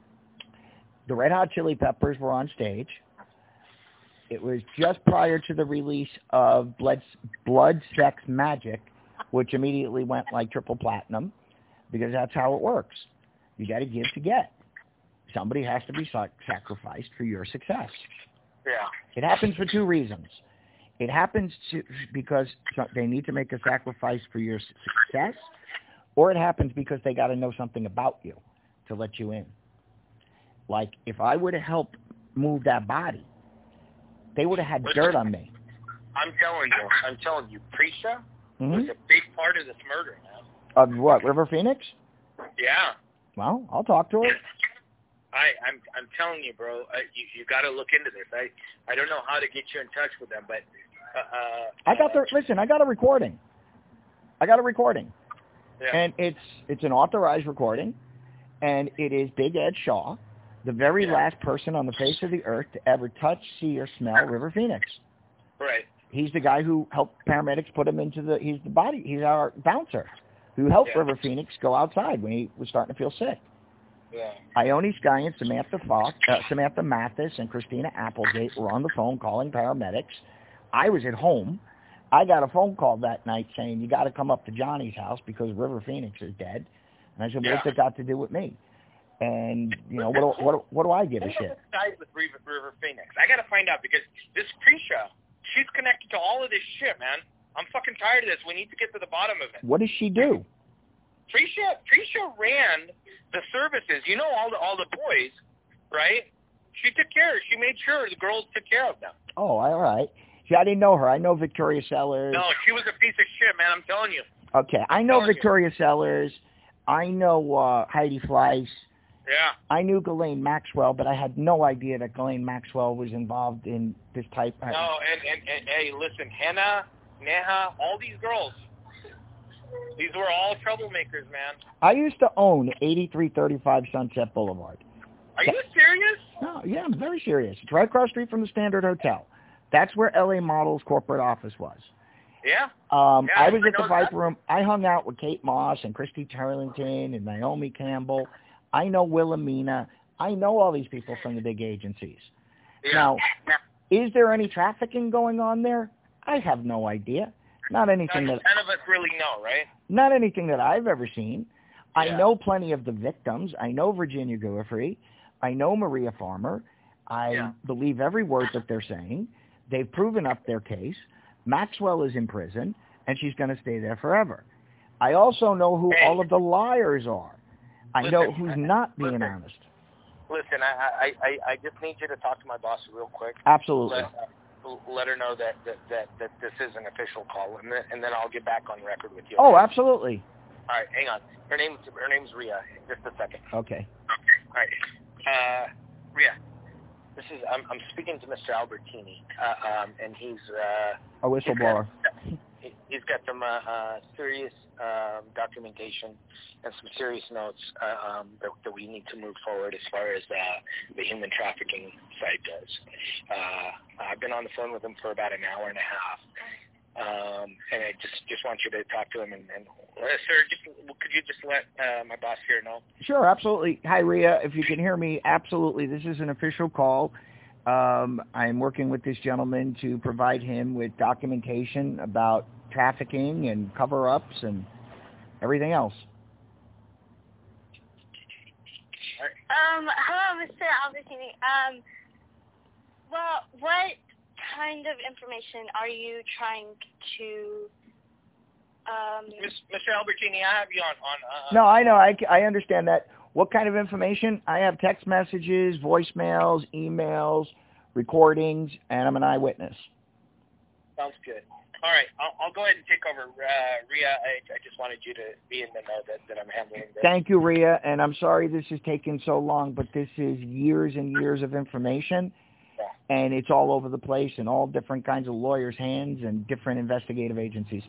The Red Hot Chili Peppers were on stage. It was just prior to the release of Blood, Blood Sex, Magic, which immediately went like triple platinum because that's how it works. You got to give to get. Somebody has to be sac- sacrificed for your success. Yeah. It happens for two reasons. It happens to, because they need to make a sacrifice for your success, or it happens because they got to know something about you to let you in. Like, if I would have helped move that body, they would have had Listen, dirt on me. I'm telling you. I'm telling you. Prisha Mm-hmm. was a big part of this murder, man. Of what, River Phoenix? Yeah. Well, I'll talk to her. I, I'm I'm telling you, bro. Uh, you you got to look into this. I I don't know how to get you in touch with them, but uh, uh, I got the listen. I got a recording. I got a recording, yeah. and it's it's an authorized recording, and it is Big Ed Shaw, the very Yeah. last person on the face of the earth to ever touch, see, or smell River Phoenix. Right. He's the guy who helped paramedics put him into the. He's the body. He's our bouncer, who helped Yeah. River Phoenix go outside when he was starting to feel sick. Yeah. Ione Sky and Samantha Fox, uh, Samantha Mathis and Christina Applegate were on the phone calling paramedics. I was at home. I got a phone call that night saying, you got to come up to Johnny's house because River Phoenix is dead. And I said, Yeah. what's it got to do with me? And, you know, what do, what, do- what do I give a What shit? about this guy with River, River Phoenix? I got to find out because this Prisha, she's connected to all of this shit, man. I'm fucking tired of this. We need to get to the bottom of it. What does she do? Prisha, Prisha ran the services. You know all the all the boys, right? She took care. She made sure the girls took care of them. Oh, all right. See, I didn't know her. I know Victoria Sellers. No, she was a piece of shit, man. I'm telling you. Okay, I know Telling you. Victoria Sellers. I know uh, Heidi Fleiss. Yeah. I knew Ghislaine Maxwell, but I had no idea that Ghislaine Maxwell was involved in this type. No, and, and, and hey, listen, Hannah, Neha, all these girls, These were all troublemakers, man. I used to own eighty-three thirty-five Sunset Boulevard. Are you serious? No, yeah, I'm very serious. It's right across the street from the Standard Hotel. That's where L A Models corporate office was. Yeah. Um, yeah I was I at the know Viper that. Room. I hung out with Kate Moss and Christy Turlington and Naomi Campbell. I know Wilhelmina. I know all these people from the big agencies. Yeah. Now, is there any trafficking going on there? I have no idea. Not anything none, that none of us really know, right? not anything that I've ever seen. I Yeah. know plenty of the victims. I know Virginia Guilfrey. I know Maria Farmer. I Yeah. believe every word that they're saying. They've proven up their case. Maxwell is in prison, and she's going to stay there forever. I also know who Hey. all of the liars are. I Listen, know who's not being listen. honest. Listen, I, I, I, I just need you to talk to my boss real quick. Absolutely. Let, uh, let her know that, that, that, that this is an official call, and then, and then I'll get back on record with you. Oh, absolutely. All right, hang on. Her name's her name's Rhea. Just a second. Okay. All right, uh, Rhea. This is I'm I'm speaking to Mister Albertini, uh, um, and he's uh, A whistleblower. He's got, he- he's got some uh, uh, serious um, documentation and some serious notes uh, um, that, that we need to move forward as far as uh, the human trafficking side goes. Uh, I've been on the phone with him for about an hour and a half. Um, and I just, just want you to talk to him and, and uh, sir, just could you just let uh, my boss here know? Sure, absolutely. Hi, Rhea. If you can hear me, absolutely. This is an official call. Um, I'm working with this gentleman to provide him with documentation about trafficking and cover-ups and everything else. Um, hello, Mister Albertini. Um, well, what kind of information are you trying to, um... Mister Albertini, I have you on... on uh, No, I know. I, I understand that. What kind of information? I have text messages, voicemails, emails, recordings, and I'm an eyewitness. Sounds good. All right, I'll, I'll go ahead and take over. Uh, Rhea, I, I just wanted you to be in the know that, that I'm handling this. Thank you, Rhea, and I'm sorry this has taken so long, but this is years and years of information, Yeah. and it's all over the place in all different kinds of lawyers' hands and different investigative agencies.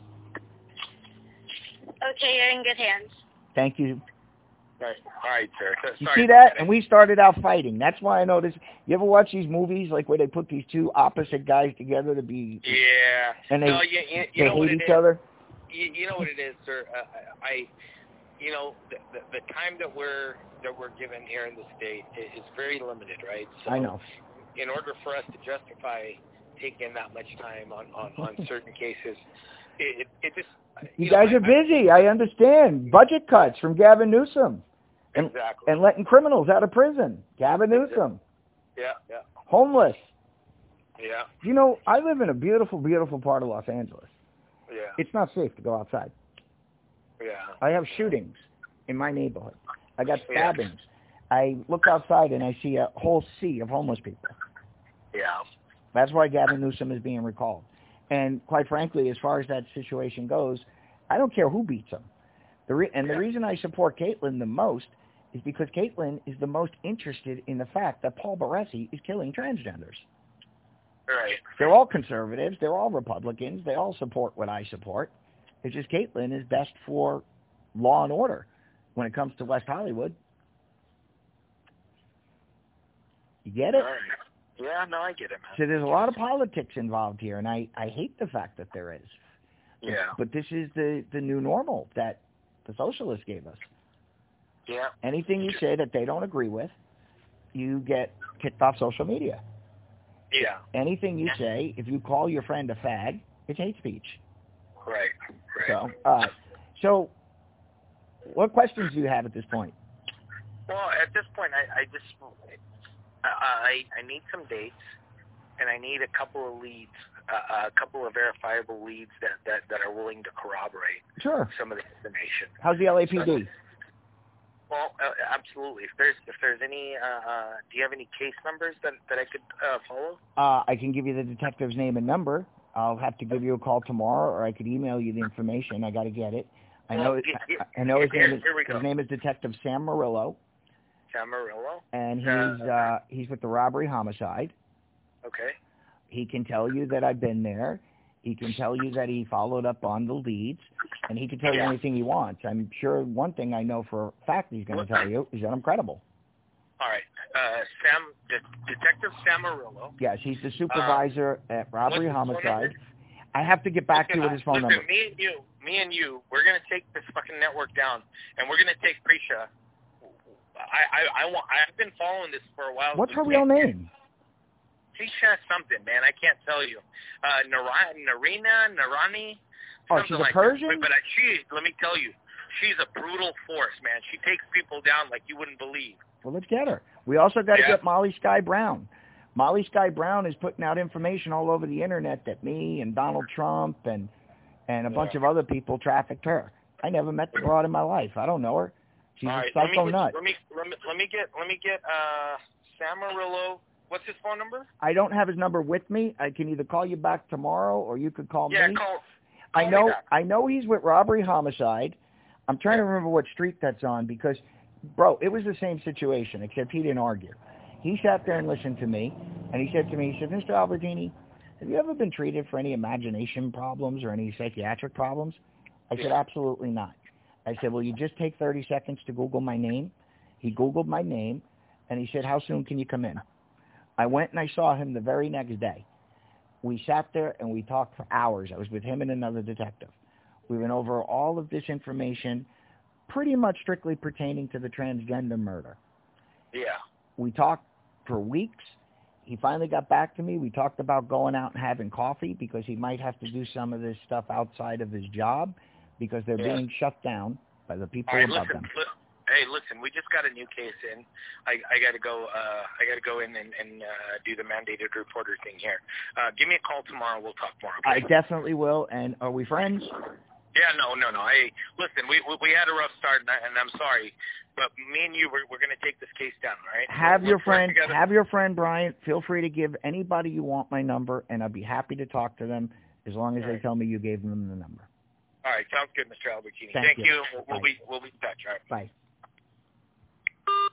Okay, you're in good hands. Thank you. All right, all right, sir. So, You sorry see about that? And we started out fighting. That's why I know this. You ever watch these movies, like where they put these two opposite guys together to be... Yeah. And they, no, you, you, you they know what hate it each is? other? You, you know what it is, sir. Uh, I, you know, the, the, the time that we're that we're given here in the state is, is very limited, right? So I know. In order for us to justify taking that much time on, on, on certain cases, it, it, it just... You, You guys know, are I- busy. I understand. Budget cuts from Gavin Newsom. And, Exactly. and letting criminals out of prison. Gavin Newsom. Yeah, yeah, Homeless. yeah, You know, I live in a beautiful, beautiful part of Los Angeles. yeah, It's not safe to go outside. yeah. I have shootings in my neighborhood. I got Yeah. stabbings. I look outside and I see a whole sea of homeless people. Yeah. That's why Gavin Newsom is being recalled. And quite frankly, as far as that situation goes, I don't care who beats him. The re- and the Yeah. reason I support Caitlyn the most is because Caitlyn is the most interested in the fact that Paul Baresi is killing transgenders. Right. They're all conservatives. They're all Republicans. They all support what I support. It's just Caitlyn is best for law and order when it comes to West Hollywood. You get it? All right. Yeah, no, I get it, man. So there's a lot of politics involved here, and I, I hate the fact that there is. Yeah. But this is the, the new normal that the socialists gave us. Yeah. Anything you say that they don't agree with, you get kicked off social media. Yeah. Anything you say, if you call your friend a fag, it's hate speech. Right. Right. So, uh, so what questions do you have at this point? Well, at this point, I, I just I, I I need some dates, and I need a couple of leads, uh, a couple of verifiable leads that, that, that are willing to corroborate Sure. some of the information. How's the L A P D? Well, uh, absolutely. If there's if there's any, uh, uh, do you have any case numbers that that I could uh, follow? Uh, I can give you the detective's name and number. I'll have to give you a call tomorrow, or I could email you the information. I got to get it. I know. Well, y- y- I, I know his here- name is here we go. his name is Detective Sam Murillo, Camarillo. and he's Uh, uh, he's with the robbery homicide. Okay. He can tell you that I've been there. He can tell you that he followed up on the leads, and he can tell you anything he wants. I'm sure one thing I know for a fact he's going to tell you is that I'm credible. All right. Uh, Sam, De- Detective Sam Arillo. Yes, he's the supervisor um, at robbery homicide. I have to get back listen, to you with his phone listen, number. me and you, me and you, we're going to take this fucking network down, and we're going to take Prisha. I, I, I want, I've been following this for a while. What's her real name? Prisha something, man. I can't tell you. Uh, Nara, Narina, Narani. Oh, she's a like Persian? That. But uh, she, let me tell you, she's a brutal force, man. She takes people down like you wouldn't believe. Well, let's get her. We also got to yeah. get Molly Sky Brown. Molly Sky Brown is putting out information all over the internet that me and Donald Trump and and a yeah. bunch of other people trafficked her. I never met the broad in my life. I don't know her. She's all a right, psycho let me, nut. Let me, let me let me get let me get uh, Sam Arillo. What's his phone number? I don't have his number with me. I can either call you back tomorrow or you could call yeah, me. Call, call I know me back. I know he's with robbery homicide. I'm trying yeah. to remember what street that's on because, bro, it was the same situation except he didn't argue. He sat there and listened to me, and he said to me, he said, Mister Albertini, have you ever been treated for any imagination problems or any psychiatric problems? I said, absolutely not. I said, well, you just take thirty seconds to Google my name. He Googled my name, and he said, how soon can you come in? I went and I saw him the very next day. We sat there and we talked for hours. I was with him and another detective. We went over all of this information, pretty much strictly pertaining to the transgender murder. Yeah. We talked for weeks. He finally got back to me. We talked about going out and having coffee because he might have to do some of this stuff outside of his job because they're yeah. being shut down by the people All right, above listen, them. Li- hey, listen, we just got a new case in. I, I got to go. Uh, I got to go in and, and uh, do the mandated reporter thing here. Uh, give me a call tomorrow. We'll talk more. Okay? I definitely will. And are we friends? Yeah, no, no, no. Hey, listen, we we, we had a rough start, and, I, and I'm sorry, but me and you, we're we're going to take this case down, all right? Have we'll, your we'll friend, have your friend Brian. Feel free to give anybody you want my number, and I'll be happy to talk to them as long as all they right. tell me you gave them the number. All right, sounds good, Mister Albertini. Thank, Thank you. you. We'll, we'll be we'll be in touch. All right. Bye.